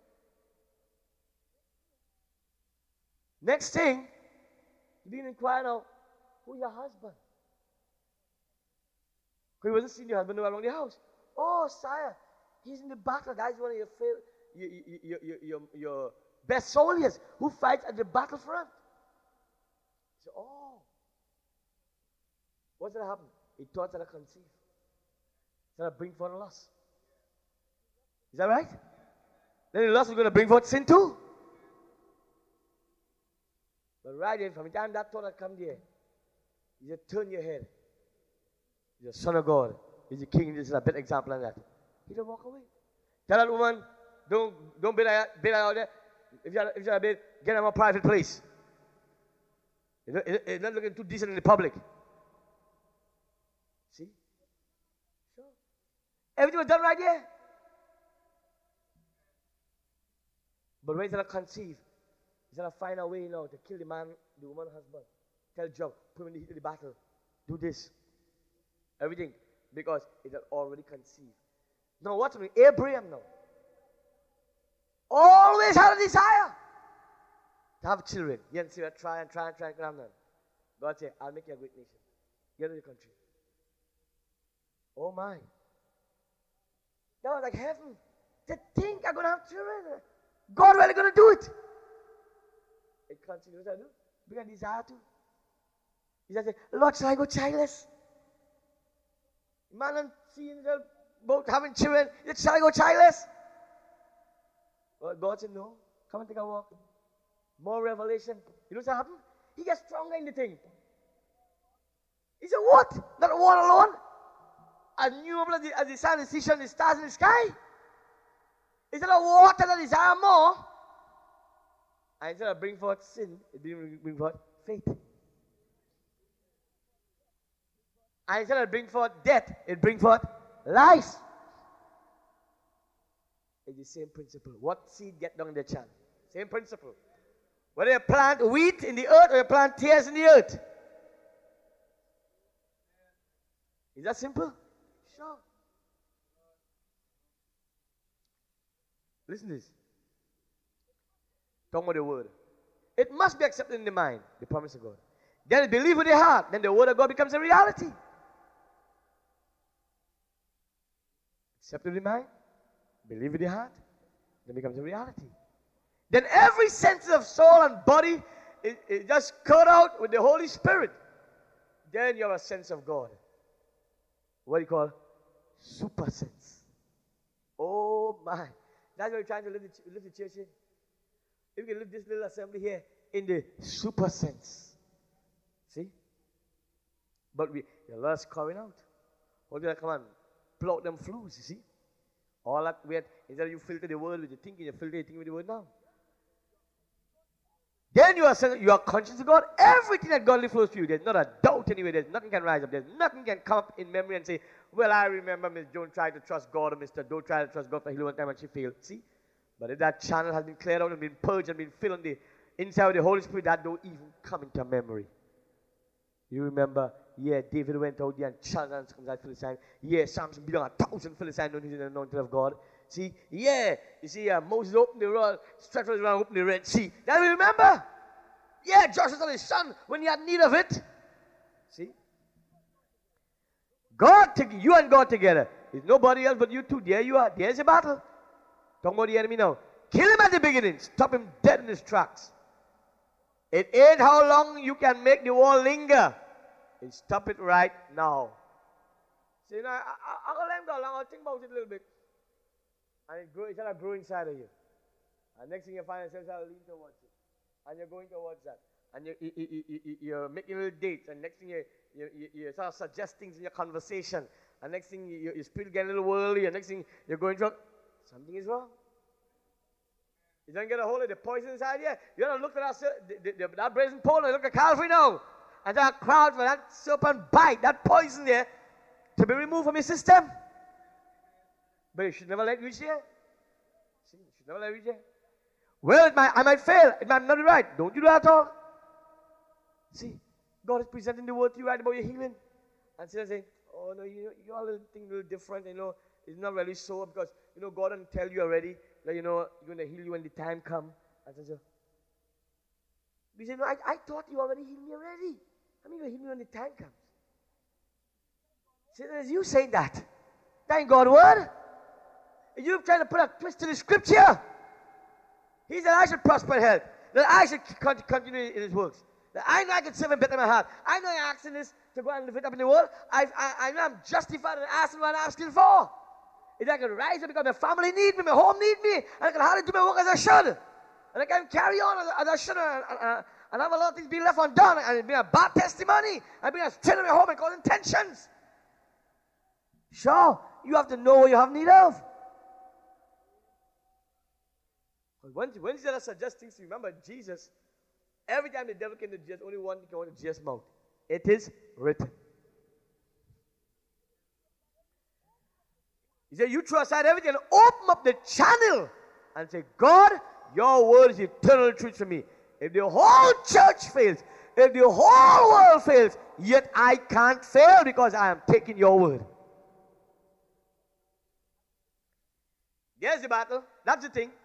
Speaker 1: Next thing, you begin to inquire now, who's your husband? Because he wasn't seeing your husband around the house. Oh, sire, he's in the battle. That's one of your favorite. your best soldiers who fight at the battlefront. So, oh, what's going to happen? He thought that I conceive. It's going to bring forth loss. Is that right? Then the loss is going to bring forth sin too. But right then, from the time that thought had come there, you just turn your head. He's the Son of God. He's the King. This is a better example of that. He don't walk away. Tell that woman, don't bid out there. If you're a bid, get him a private place. It's not looking too decent in the public. See? Sure. Everything was done right there. But when he's going to conceive, he's going to find a way now to kill the man, the woman husband. Tell Job, put him in the heat of the battle. Do this. Everything. Because it had already conceived. Now what's happening? Abraham now always had a desire to have children. You see, try. God said, I'll make you a great nation. Get to the country. Oh my. That was like heaven. To think I'm going to have children. God really going to do it. It continues to do. Because desire to. He said, Lord, shall I go childless? Man and seeing both having children. He said, shall I go childless? Well, God said, no. Come and take a walk. More revelation. You know what's happened? He gets stronger in the thing. He said, what? Not water alone? As renewable as the sun, the sea, and the stars in the sky? Is it a water that desire more? And instead of bring forth sin, it bring forth faith. And instead of bring forth death, it bring forth life. It's the same principle. What seed get down in the channel? Same principle. Whether you plant wheat in the earth or you plant tares in the earth. Is that simple? Sure. Listen to this. Talking about the word. It must be accepted in the mind, the promise of God. Then believe with the heart, then the word of God becomes a reality. Accepted in the mind, believe with the heart, then becomes a reality. Then every sense of soul and body is just cut out with the Holy Spirit. Then you have a sense of God. What do you call? Super sense. Oh my. That's what we're trying to live the church in. If we can live this little assembly here in the super sense. See? But the lust coming out. What do you come on? Plug them flues, you see? All that weird, instead of you filter the word with your thinking, you filter your thinking with the word now. Then you are conscious of God. Everything that godly flows to you. There's not a doubt anywhere. There's nothing can rise up. There's nothing can come up in memory and say, well, I remember Miss Joan tried to trust God, or Mr. Doe tried to trust God for healing one time and she failed. See? But if that channel has been cleared out and been purged and been filled on the inside of the Holy Spirit, that don't even come into memory. You remember, yeah, David went out there and challenged and circumcised Philistine. Yeah, Samson beat on 1,000 Philistines when he's in the anointing of God. See? Yeah, you see, Moses opened the road, stretched around, opened the Red Sea. That we remember. Yeah, Joshua told his son when he had need of it. See? You and God together. There's nobody else but you two. There you are. There's a battle. Talking about the enemy now. Kill him at the beginning. Stop him dead in his tracks. It ain't how long you can make the war linger. And stop it right now. See, now, I'll let him go along. I'll think about it a little bit. And it's going to grow inside of you. And next thing you find yourself, I'll lean towards it. And you're going towards that. And you're making little dates. And next thing you sort of suggest things in your conversation. And next thing your spirit getting a little whirly. And next thing you're going drunk. Something is wrong. You don't get a hold of the poison inside here. You don't look at that brazen pole and look at Calvary now. And that crowd for that serpent bite, that poison there, to be removed from your system. But you should never let it reach there. See, you should never let it reach there. Well, I might fail. It might not be right. Don't you do that at all. See, God is presenting the word to you right about your healing. And saying, oh no, your little thing a little different, it's not really so because, God didn't tell you already that, He's going to heal you when the time comes. And so, you say, no, I thought you already healed me already. I mean, you'll heal me when the time comes. See, there's you saying that. That ain't God's word.
Speaker 2: You're trying to put a twist to the scripture. He said I should prosper in health, that I should continue in his works, that I know I can serve him better than my heart. I know I'm asking this to go and live it up in the world. I know I'm justified in asking what I'm asking for. If I can rise up because my family need me, my home need me, and I can hardly do my work as I should, and I can carry on as I should, and have a lot of things being left undone, and it be a bad testimony, and be a strain in my home and causing tensions. Sure, you have to know what you have need of. When Jesus suggests things, remember Jesus, every time the devil came to Jesus, only one thing came out of Jesus' mouth. It is written. He said, you throw aside everything and open up the channel and say, God, your word is eternal truth for me. If the whole church fails, if the whole world fails, yet I can't fail because I am taking your word. There's the battle. That's the thing.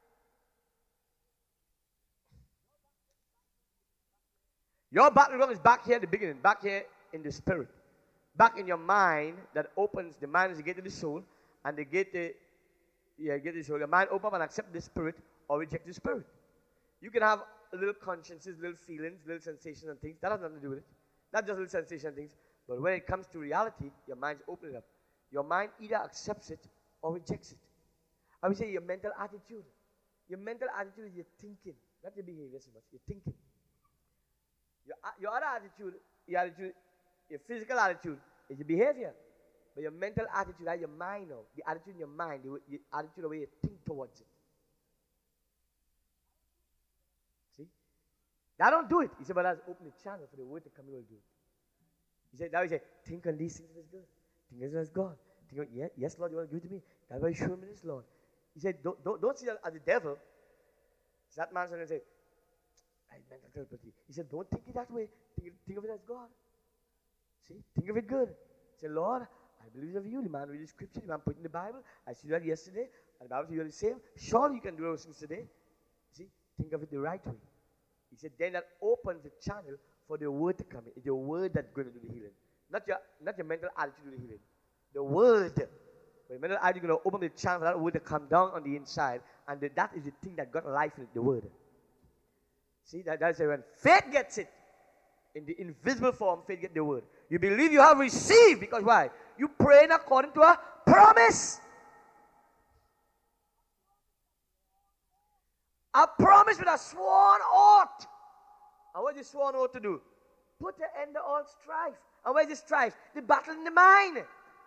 Speaker 2: Your battleground is back here at the beginning, back here in the spirit, back in your mind that opens. The mind is the gate to the soul, and the gate to the soul. Your mind open up and accept the spirit or reject the spirit. You can have little consciences, little feelings, little sensations and things. That has nothing to do with it. Not just little sensations and things. But when it comes to reality, your mind's opening up. Your mind either accepts it or rejects it. I would say your mental attitude. Your mental attitude is your thinking, not your behavior so much. Your thinking. Your other attitude, your physical attitude is your behavior. But your mental attitude, that's your mind now. The attitude in your mind, the attitude, the way you think towards it. See? That don't do it. He said, but that's open the channel for the word to come in will do it. He said, now he said, think on these things as good. Think as as God. Think on, yes, Lord, you want to give it to me. That's why you show me this, Lord. He said, don't see that as the devil. So that man's going to say, mental telepathy. He said, don't think it that way. Think of it as God. See? Think of it good. Say, Lord, I believe of you. The man read the scripture. The man put in the Bible. I see that yesterday. And the Bible says you are the same. Surely you can do those things today. See? Think of it the right way. He said, then that opens the channel for the word to come in. It's your word that's going to do the healing. Not your mental attitude to do the healing. The word. But your mental attitude is going to open the channel for that word to come down on the inside. And that is the thing that got life in it, the word. See, that's when faith gets it. In the invisible form, faith gets the word. You believe you have received, because why? You praying according to a promise. A promise with a sworn oath. And what is the sworn oath to do? Put an end to all strife. And where is the strife? The battle in the mind.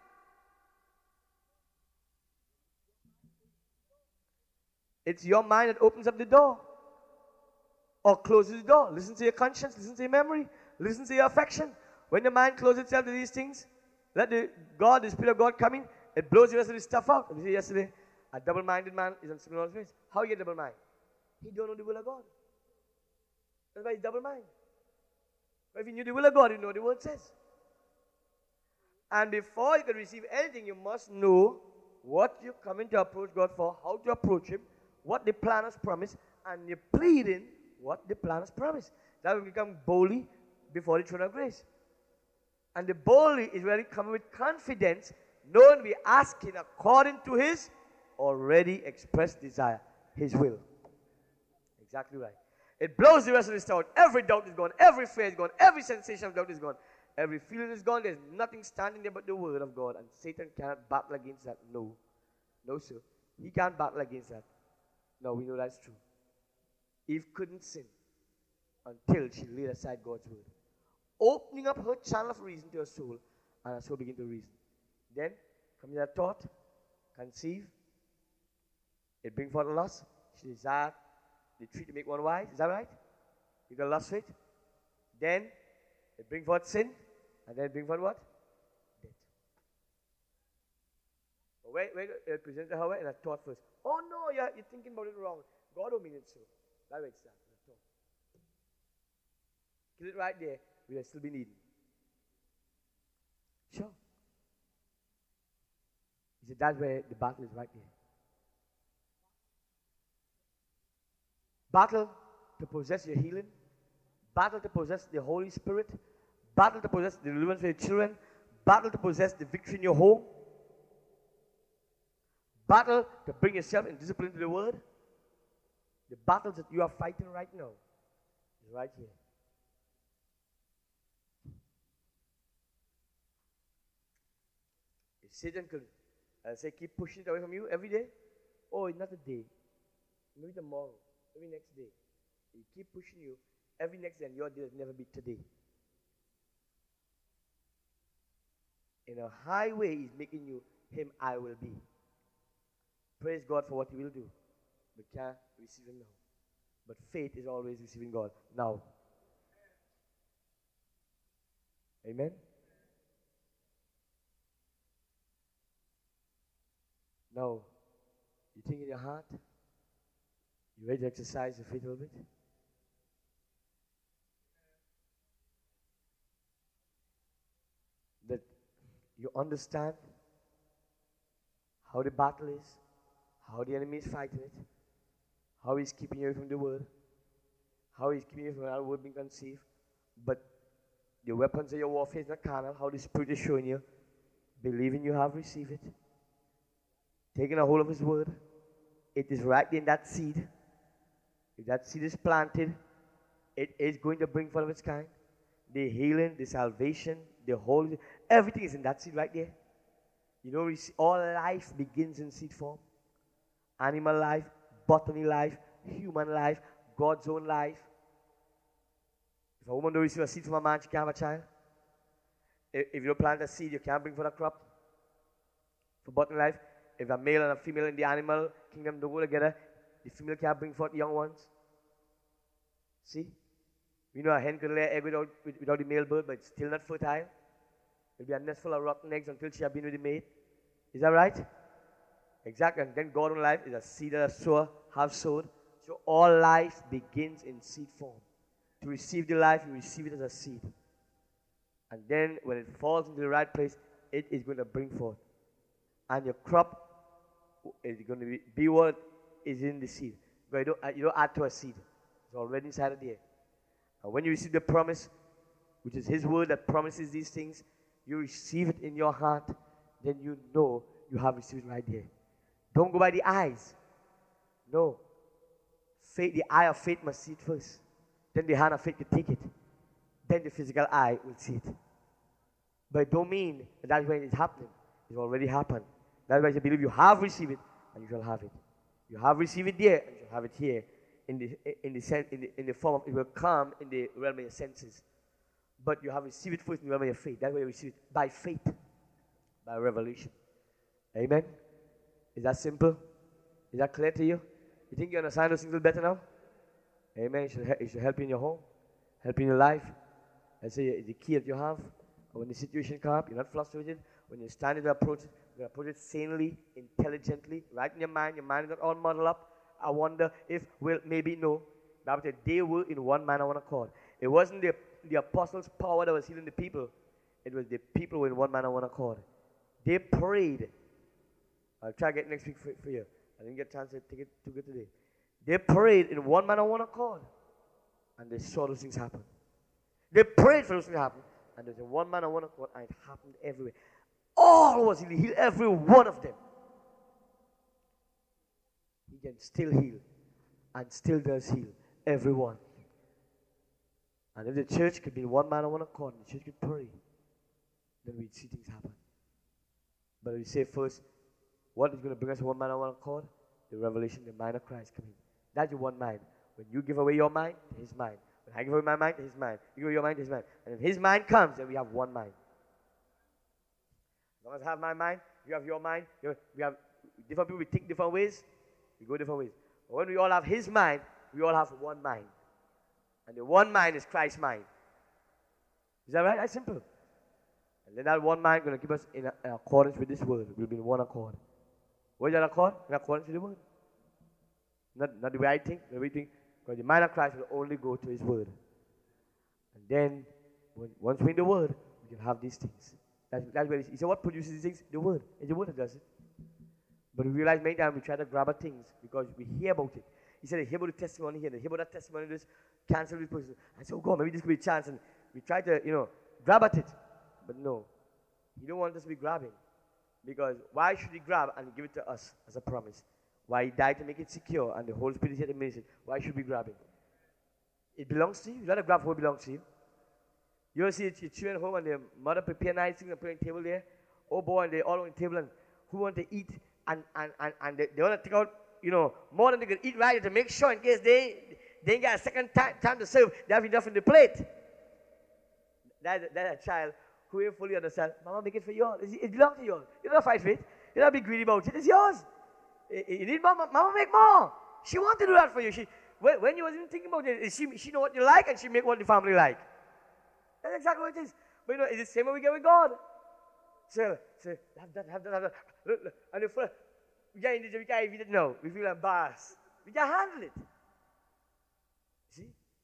Speaker 2: It's your mind that opens up the door. Or closes the door. Listen to your conscience. Listen to your memory. Listen to your affection. When the mind closes itself to these things, let the Spirit of God come in. It blows the rest of this stuff out. We said yesterday, a double-minded man is on similar ways. How you get double mind? He don't know the will of God. That's why he's double-minded. But if he knew the will of God, he know what the word says. And before you can receive anything, you must know what you're coming to approach God for, how to approach Him, what the plan has promised, and you're pleading what the plan has promised. That will become boldly before the throne of grace. And the boldly is really coming with confidence, knowing we're asking according to His already expressed desire, His will. Exactly right. It blows the rest of the stuff out. Every doubt is gone. Every fear is gone. Every sensation of doubt is gone. Every feeling is gone. There's nothing standing there but the word of God. And Satan cannot battle against that. No. No, sir. He can't battle against that. No, we know that's true. Eve couldn't sin until she laid aside God's word, opening up her channel of reason to her soul, and her soul began to reason. Then comes that thought, conceive, it brings forth a lust. She desired the tree to make one wise. Is that right? You got lust for it. Then it brings forth sin, and then it brings forth what? Death. Wait, it presents to her in a thought first. Oh no, you're thinking about it wrong. God don't mean it so. That's where it starts. Kill it right there, we will still be needing. Sure. He said that's where the battle is right there. Battle to possess your healing. Battle to possess the Holy Spirit. Battle to possess the deliverance for your children. Battle to possess the victory in your home. battle to bring yourself in discipline to the word. The battles that you are fighting right now is right here. If Satan could say, keep pushing it away from you every day, oh, it's not a day. Maybe tomorrow, maybe next day. He keep pushing you every next day, and your day will never be today. In a high way, he's making you him I will be. Praise God for what he will do. We can't receive him now. But faith is always receiving God now. Amen? Now, you think in your heart, you ready to exercise your faith a little bit? That you understand how the battle is, how the enemy is fighting it, how he's keeping you away from the word, how he's keeping you from our word being conceived. But the weapons of your warfare is not carnal, how the Spirit is showing you, believing you have received it, taking a hold of his word. It is right in that seed. If that seed is planted, it is going to bring forth of its kind. The healing, the salvation, the holy, everything is in that seed right there. You know, all life begins in seed form. Animal life, botany life, human life, God's own life. If a woman don't receive a seed from a man, she can't have a child. If you don't plant a seed, you can't bring forth a crop. For botany life, if a male and a female in the animal kingdom don't go together, the female can't bring forth young ones. See? You know a hen can lay an egg without the male bird, but it's still not fertile. It'll be a nest full of rotten eggs until she has been with the mate. Is that right? Exactly. And then God in life is a seed that a sower have sowed. So all life begins in seed form. To receive the life, you receive it as a seed. And then when it falls into the right place, it is going to bring forth. And your crop is going to be what is in the seed. But you don't add to a seed. It's already inside of there. And when you receive the promise, which is his word that promises these things, you receive it in your heart, then you know you have received it right there. Don't go by the eyes. No. Faith, the eye of faith must see it first. Then the hand of faith can take it. Then the physical eye will see it. But it don't mean that's when it's happening. It's already happened. That's why you believe you have received it, and you shall have it. You have received it there, and you shall have it here. In the form of, it will come in the realm of your senses. But you have received it first in the realm of your faith. That's why you receive it by faith, by revelation. Amen? Is that simple? Is that clear to you? You think you understand those things a little better now? Amen. It should help you in your home, help you in your life. Let's say the key that you have. When the situation comes up, you're not frustrated. When you're standing to approach it, you approach it sanely, intelligently, right in your mind. Your mind is not all muddled up. I wonder if, well, maybe no. Bible said they were in one man and one accord. It wasn't the apostles' power that was healing the people. It was the people who were in one man and one accord. They prayed. I'll try to get next week for you. I didn't get a chance to take it too good today. They prayed in one man and one accord. And they saw those things happen. They prayed for those things to happen. And there's a one man and one accord. And it happened everywhere. All was healed. He healed every one of them. He can still heal. And still does heal everyone. And if the church could be one man and one accord, and the church could pray, then we'd see things happen. But we say first, what is going to bring us to one man and one accord? The revelation, the mind of Christ coming. That's your one mind. When you give away your mind, his mind. When I give away my mind, his mind. You give away your mind, his mind. And when his mind comes, then we have one mind. As long as I have my mind, you have your mind. We have different people, we think different ways. We go different ways. But when we all have his mind, we all have one mind. And the one mind is Christ's mind. Is that right? That's simple. And then that one mind is going to keep us in accordance with this word. We'll be in one accord. What is that accord? In accordance with the word. Not the way I think, the way we think. Because the mind of Christ will only go to his word. And then, once we're in the word, we can have these things. That's where he said, what produces these things? The word. It's the word that does it. But we realize many times we try to grab at things because we hear about it. He said, they hear about the testimony here, they hear about that testimony, this cancel this person. I said, oh God, maybe this could be a chance. And we try to, grab at it. But no. He don't want us to be grabbing. Because why should he grab and give it to us as a promise? Why he died to make it secure and the Holy Spirit is here to minister it. Why should we grab it? It belongs to you. You got to grab what belongs to you. You ever see your children home and their mother prepare nice things and put on the table there? Oh boy, and they all on the table and who want to eat and they want to take out, more than they can eat right to make sure in case they ain't got a second time to serve, they have enough in the plate. That's a child who ain't fully understand. Mama, make it for you all. It belongs to you all. You don't fight for it. You don't be greedy about it. It's yours. You need more. Mama, make more. She want to do that for you. When you wasn't thinking about it, she know what you like and she make what the family like. That's exactly what it is. But it's the same way we get with God. So have that. Look. And if we can't eat it now, we feel embarrassed. We can't handle it. See?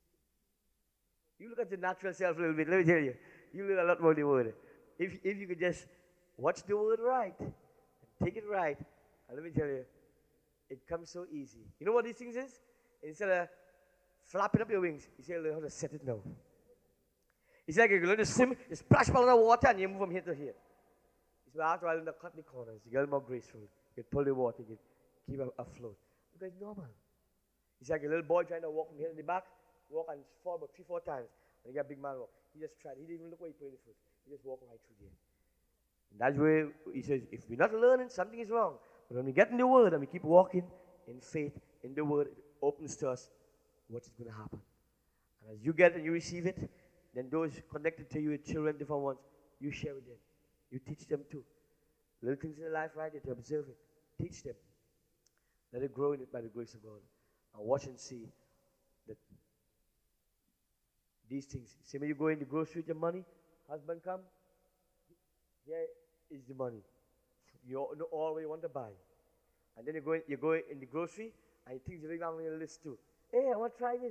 Speaker 2: You look at the natural self a little bit. Let me tell you. You learn a lot more of the word. If you could just watch the word right, and take it right, and let me tell you, it comes so easy. You know what these things is? Instead of flapping up your wings, you say learn how to set it now. It's like you learn to swim, you splash ball in the water and you move from here to here. It's after a while, you cut the corners, you get more graceful. You pull the water, you keep afloat. Because it's normal. It's like a little boy trying to walk from here to the back, walk and fall about 3-4 times. And you get a big man walk. He just tried. He didn't even look where he put his foot. He just walked right through there. And that's where he says, if we're not learning, something is wrong. But when we get in the Word and we keep walking in faith, in the Word, it opens to us what is going to happen. And as you get and you receive it, then those connected to you, your children, different ones, you share with them. You teach them too. Little things in their life, right there, to observe it. Teach them. Let it grow in it by the grace of God. And watch and see that these things. See when you go in the grocery with your money, husband come, here is the money. You know all what you want to buy. And then you go in the grocery and things you bring down on your list too. Hey, I want to try this.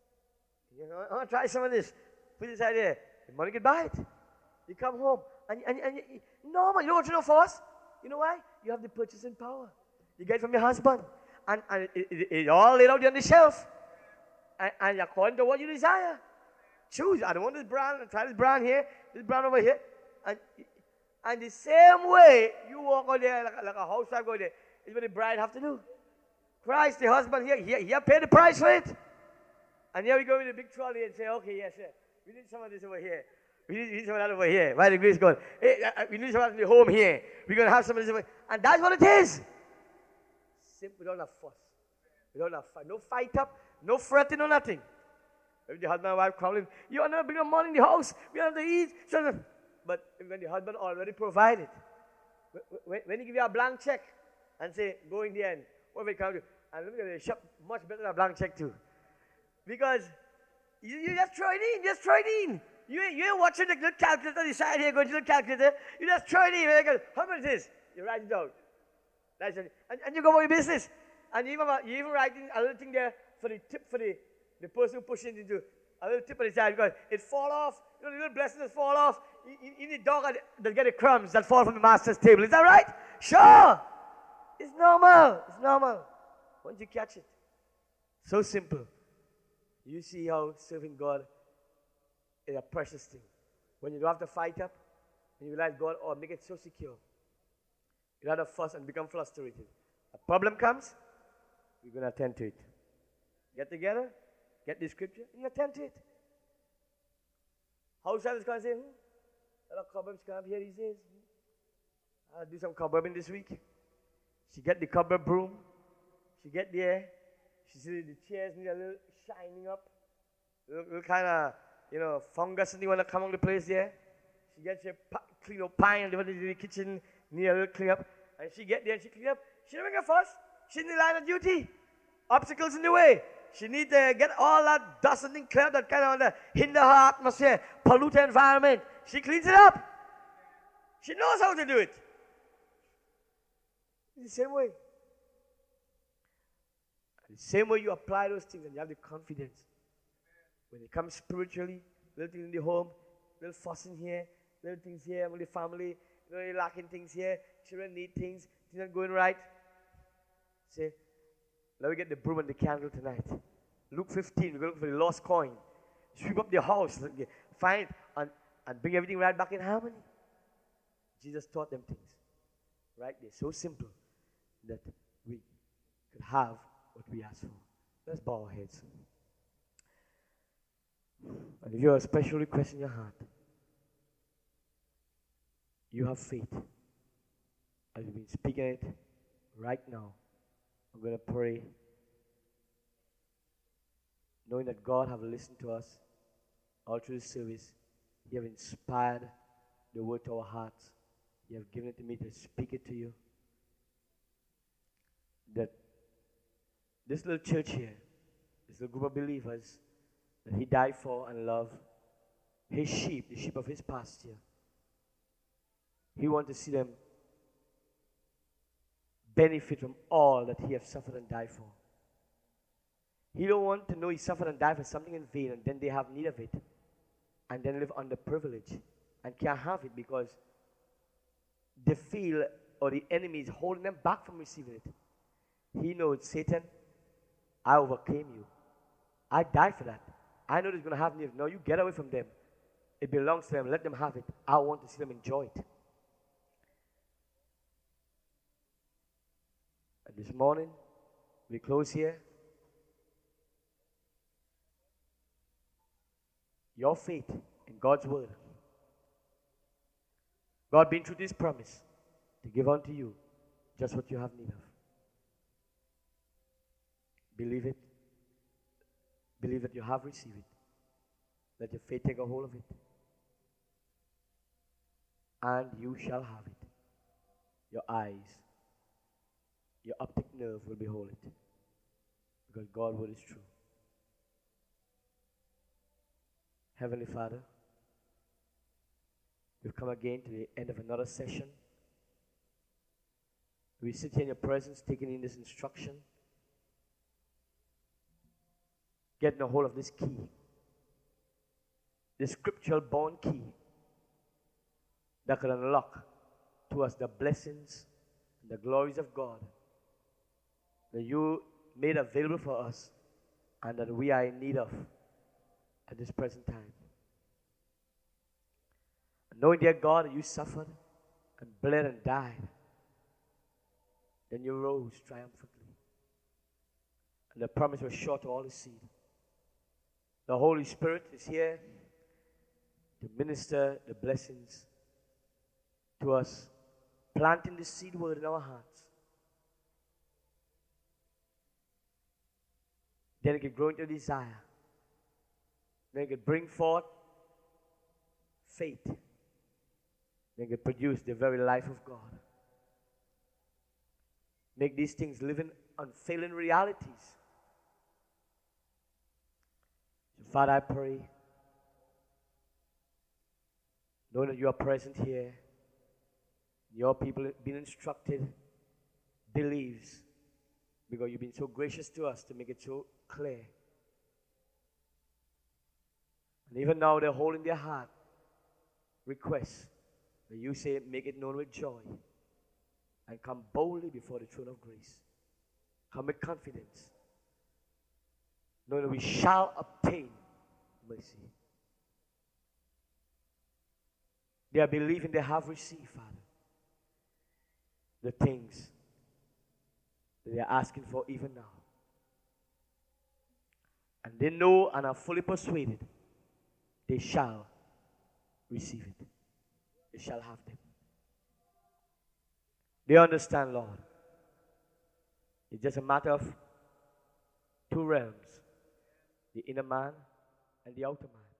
Speaker 2: I want to try some of this. Put this out there. The money can buy it. You come home and normal. You don't want to know for us. You know why? You have the purchasing power. You get it from your husband. And it all laid out there on the shelf. And according to what you desire. Choose. I don't want this brand. Try this brand here. This brand over here. And the same way you walk out there like a housewife go there is what the bride have to do. Christ, the husband he paid the price for it. And here we go with a big trolley and say, okay, yes, sir. We need some of this over here. We need some of that over here. By the grace of God. Hey, we need some of that in the home here. We're going to have some of this over here. And that's what it is. Simple, without a fuss. Without a fight. No fight up. No fretting or nothing. If the husband and wife quarreling, you are not bringing money in the house. We have to eat. But when the husband already provided, when he give you a blank check and say, go in the end, what will it come to? And let me tell you, shop much better than a blank check too. Because you just throw it in. You ain't watching the little calculator on the side here, going to the calculator. You just throw it in. You go, how much is this? You write it down. That's it. And you go about your business. And you even write in a little thing there for the tip for the person who pushes it into a little tip on the side because it fall off. The little blessings fall off. In the dog, they'll get the crumbs that fall from the master's table. Is that right? Sure. It's normal. Once you catch it. So simple. You see how serving God is a precious thing. When you don't have to fight up, and you realize God, make it so secure. You don't have to fuss and become frustrated. A problem comes, we're going to attend to it. Get together, get the scripture, and attend to it. Housewife is going to say, a lot of cobwebs come up here these days. I'll do some cobwebbing this week. She get the cobweb broom. She get there. She see the chairs need a little shining up. Little kind of, fungus and you want to come on the place there. She gets her clean up pine and the kitchen need a little clean up. And she get there and she clean up. She don't make a fuss. She's in the line of duty. Obstacles in the way. She need to get all that dust and thing clear that kind of hinder her atmosphere, pollute her environment. She cleans it up. She knows how to do it. In the same way. The same way you apply those things and you have the confidence. When it comes spiritually, little things in the home, little fussing here, little things here with the family, you're lacking things here, children need things not going right. Say, let me get the broom and the candle tonight. Luke 15, we're going to look for the lost coin. Sweep up the house, find and bring everything right back in harmony. Jesus taught them things. Right there. So simple that we could have what we ask for. Let's bow our heads. And if you have a special request in your heart, you have faith. As we've been speaking it right now, I'm going to pray, knowing that God have listened to us all through the service. He have inspired the word to our hearts. He have given it to me to speak it to you. That this little church here, this little group of believers that He died for and loved, His sheep, the sheep of His pasture, He wants to see them benefit from all that He has suffered and died for. He don't want to know He suffered and died for something in vain and then they have need of it and then live under privilege and can't have it because they feel or the enemy is holding them back from receiving it. He knows, Satan, I overcame you. I died for that. I know there's going to have need. No, you get away from them. It belongs to them. Let them have it. I want to see them enjoy it. And this morning, we close here. Your faith in God's word. God being true to His promise to give unto you just what you have need of. Believe it. Believe that you have received it. Let your faith take a hold of it. And you shall have it. Your eyes, your optic nerve will behold it. Because God's word is true. Heavenly Father, we've come again to the end of another session. We sit here in your presence, taking in this instruction, getting a hold of this key, this scriptural born key that could unlock to us the blessings and the glories of God that you made available for us and that we are in need of at this present time. And knowing, dear God, that you suffered and bled and died, then you rose triumphantly. And the promise was sure to all His seed. The Holy Spirit is here to minister the blessings to us, planting the seed word in our hearts. Then it can grow into desire. Then it can bring forth faith. Then it can produce the very life of God. Make these things living, unfailing realities. So Father, I pray, knowing that you are present here, your people being instructed, believes, because you've been so gracious to us to make it so clear. And even now they're holding their heart requests that you say make it known with joy and come boldly before the throne of grace. Come with confidence, knowing that we shall obtain mercy. They are believing they have received, Father, the things that they are asking for even now. And they know and are fully persuaded they shall receive it. They shall have them. They understand, Lord. It's just a matter of two realms, the inner man and the outer man.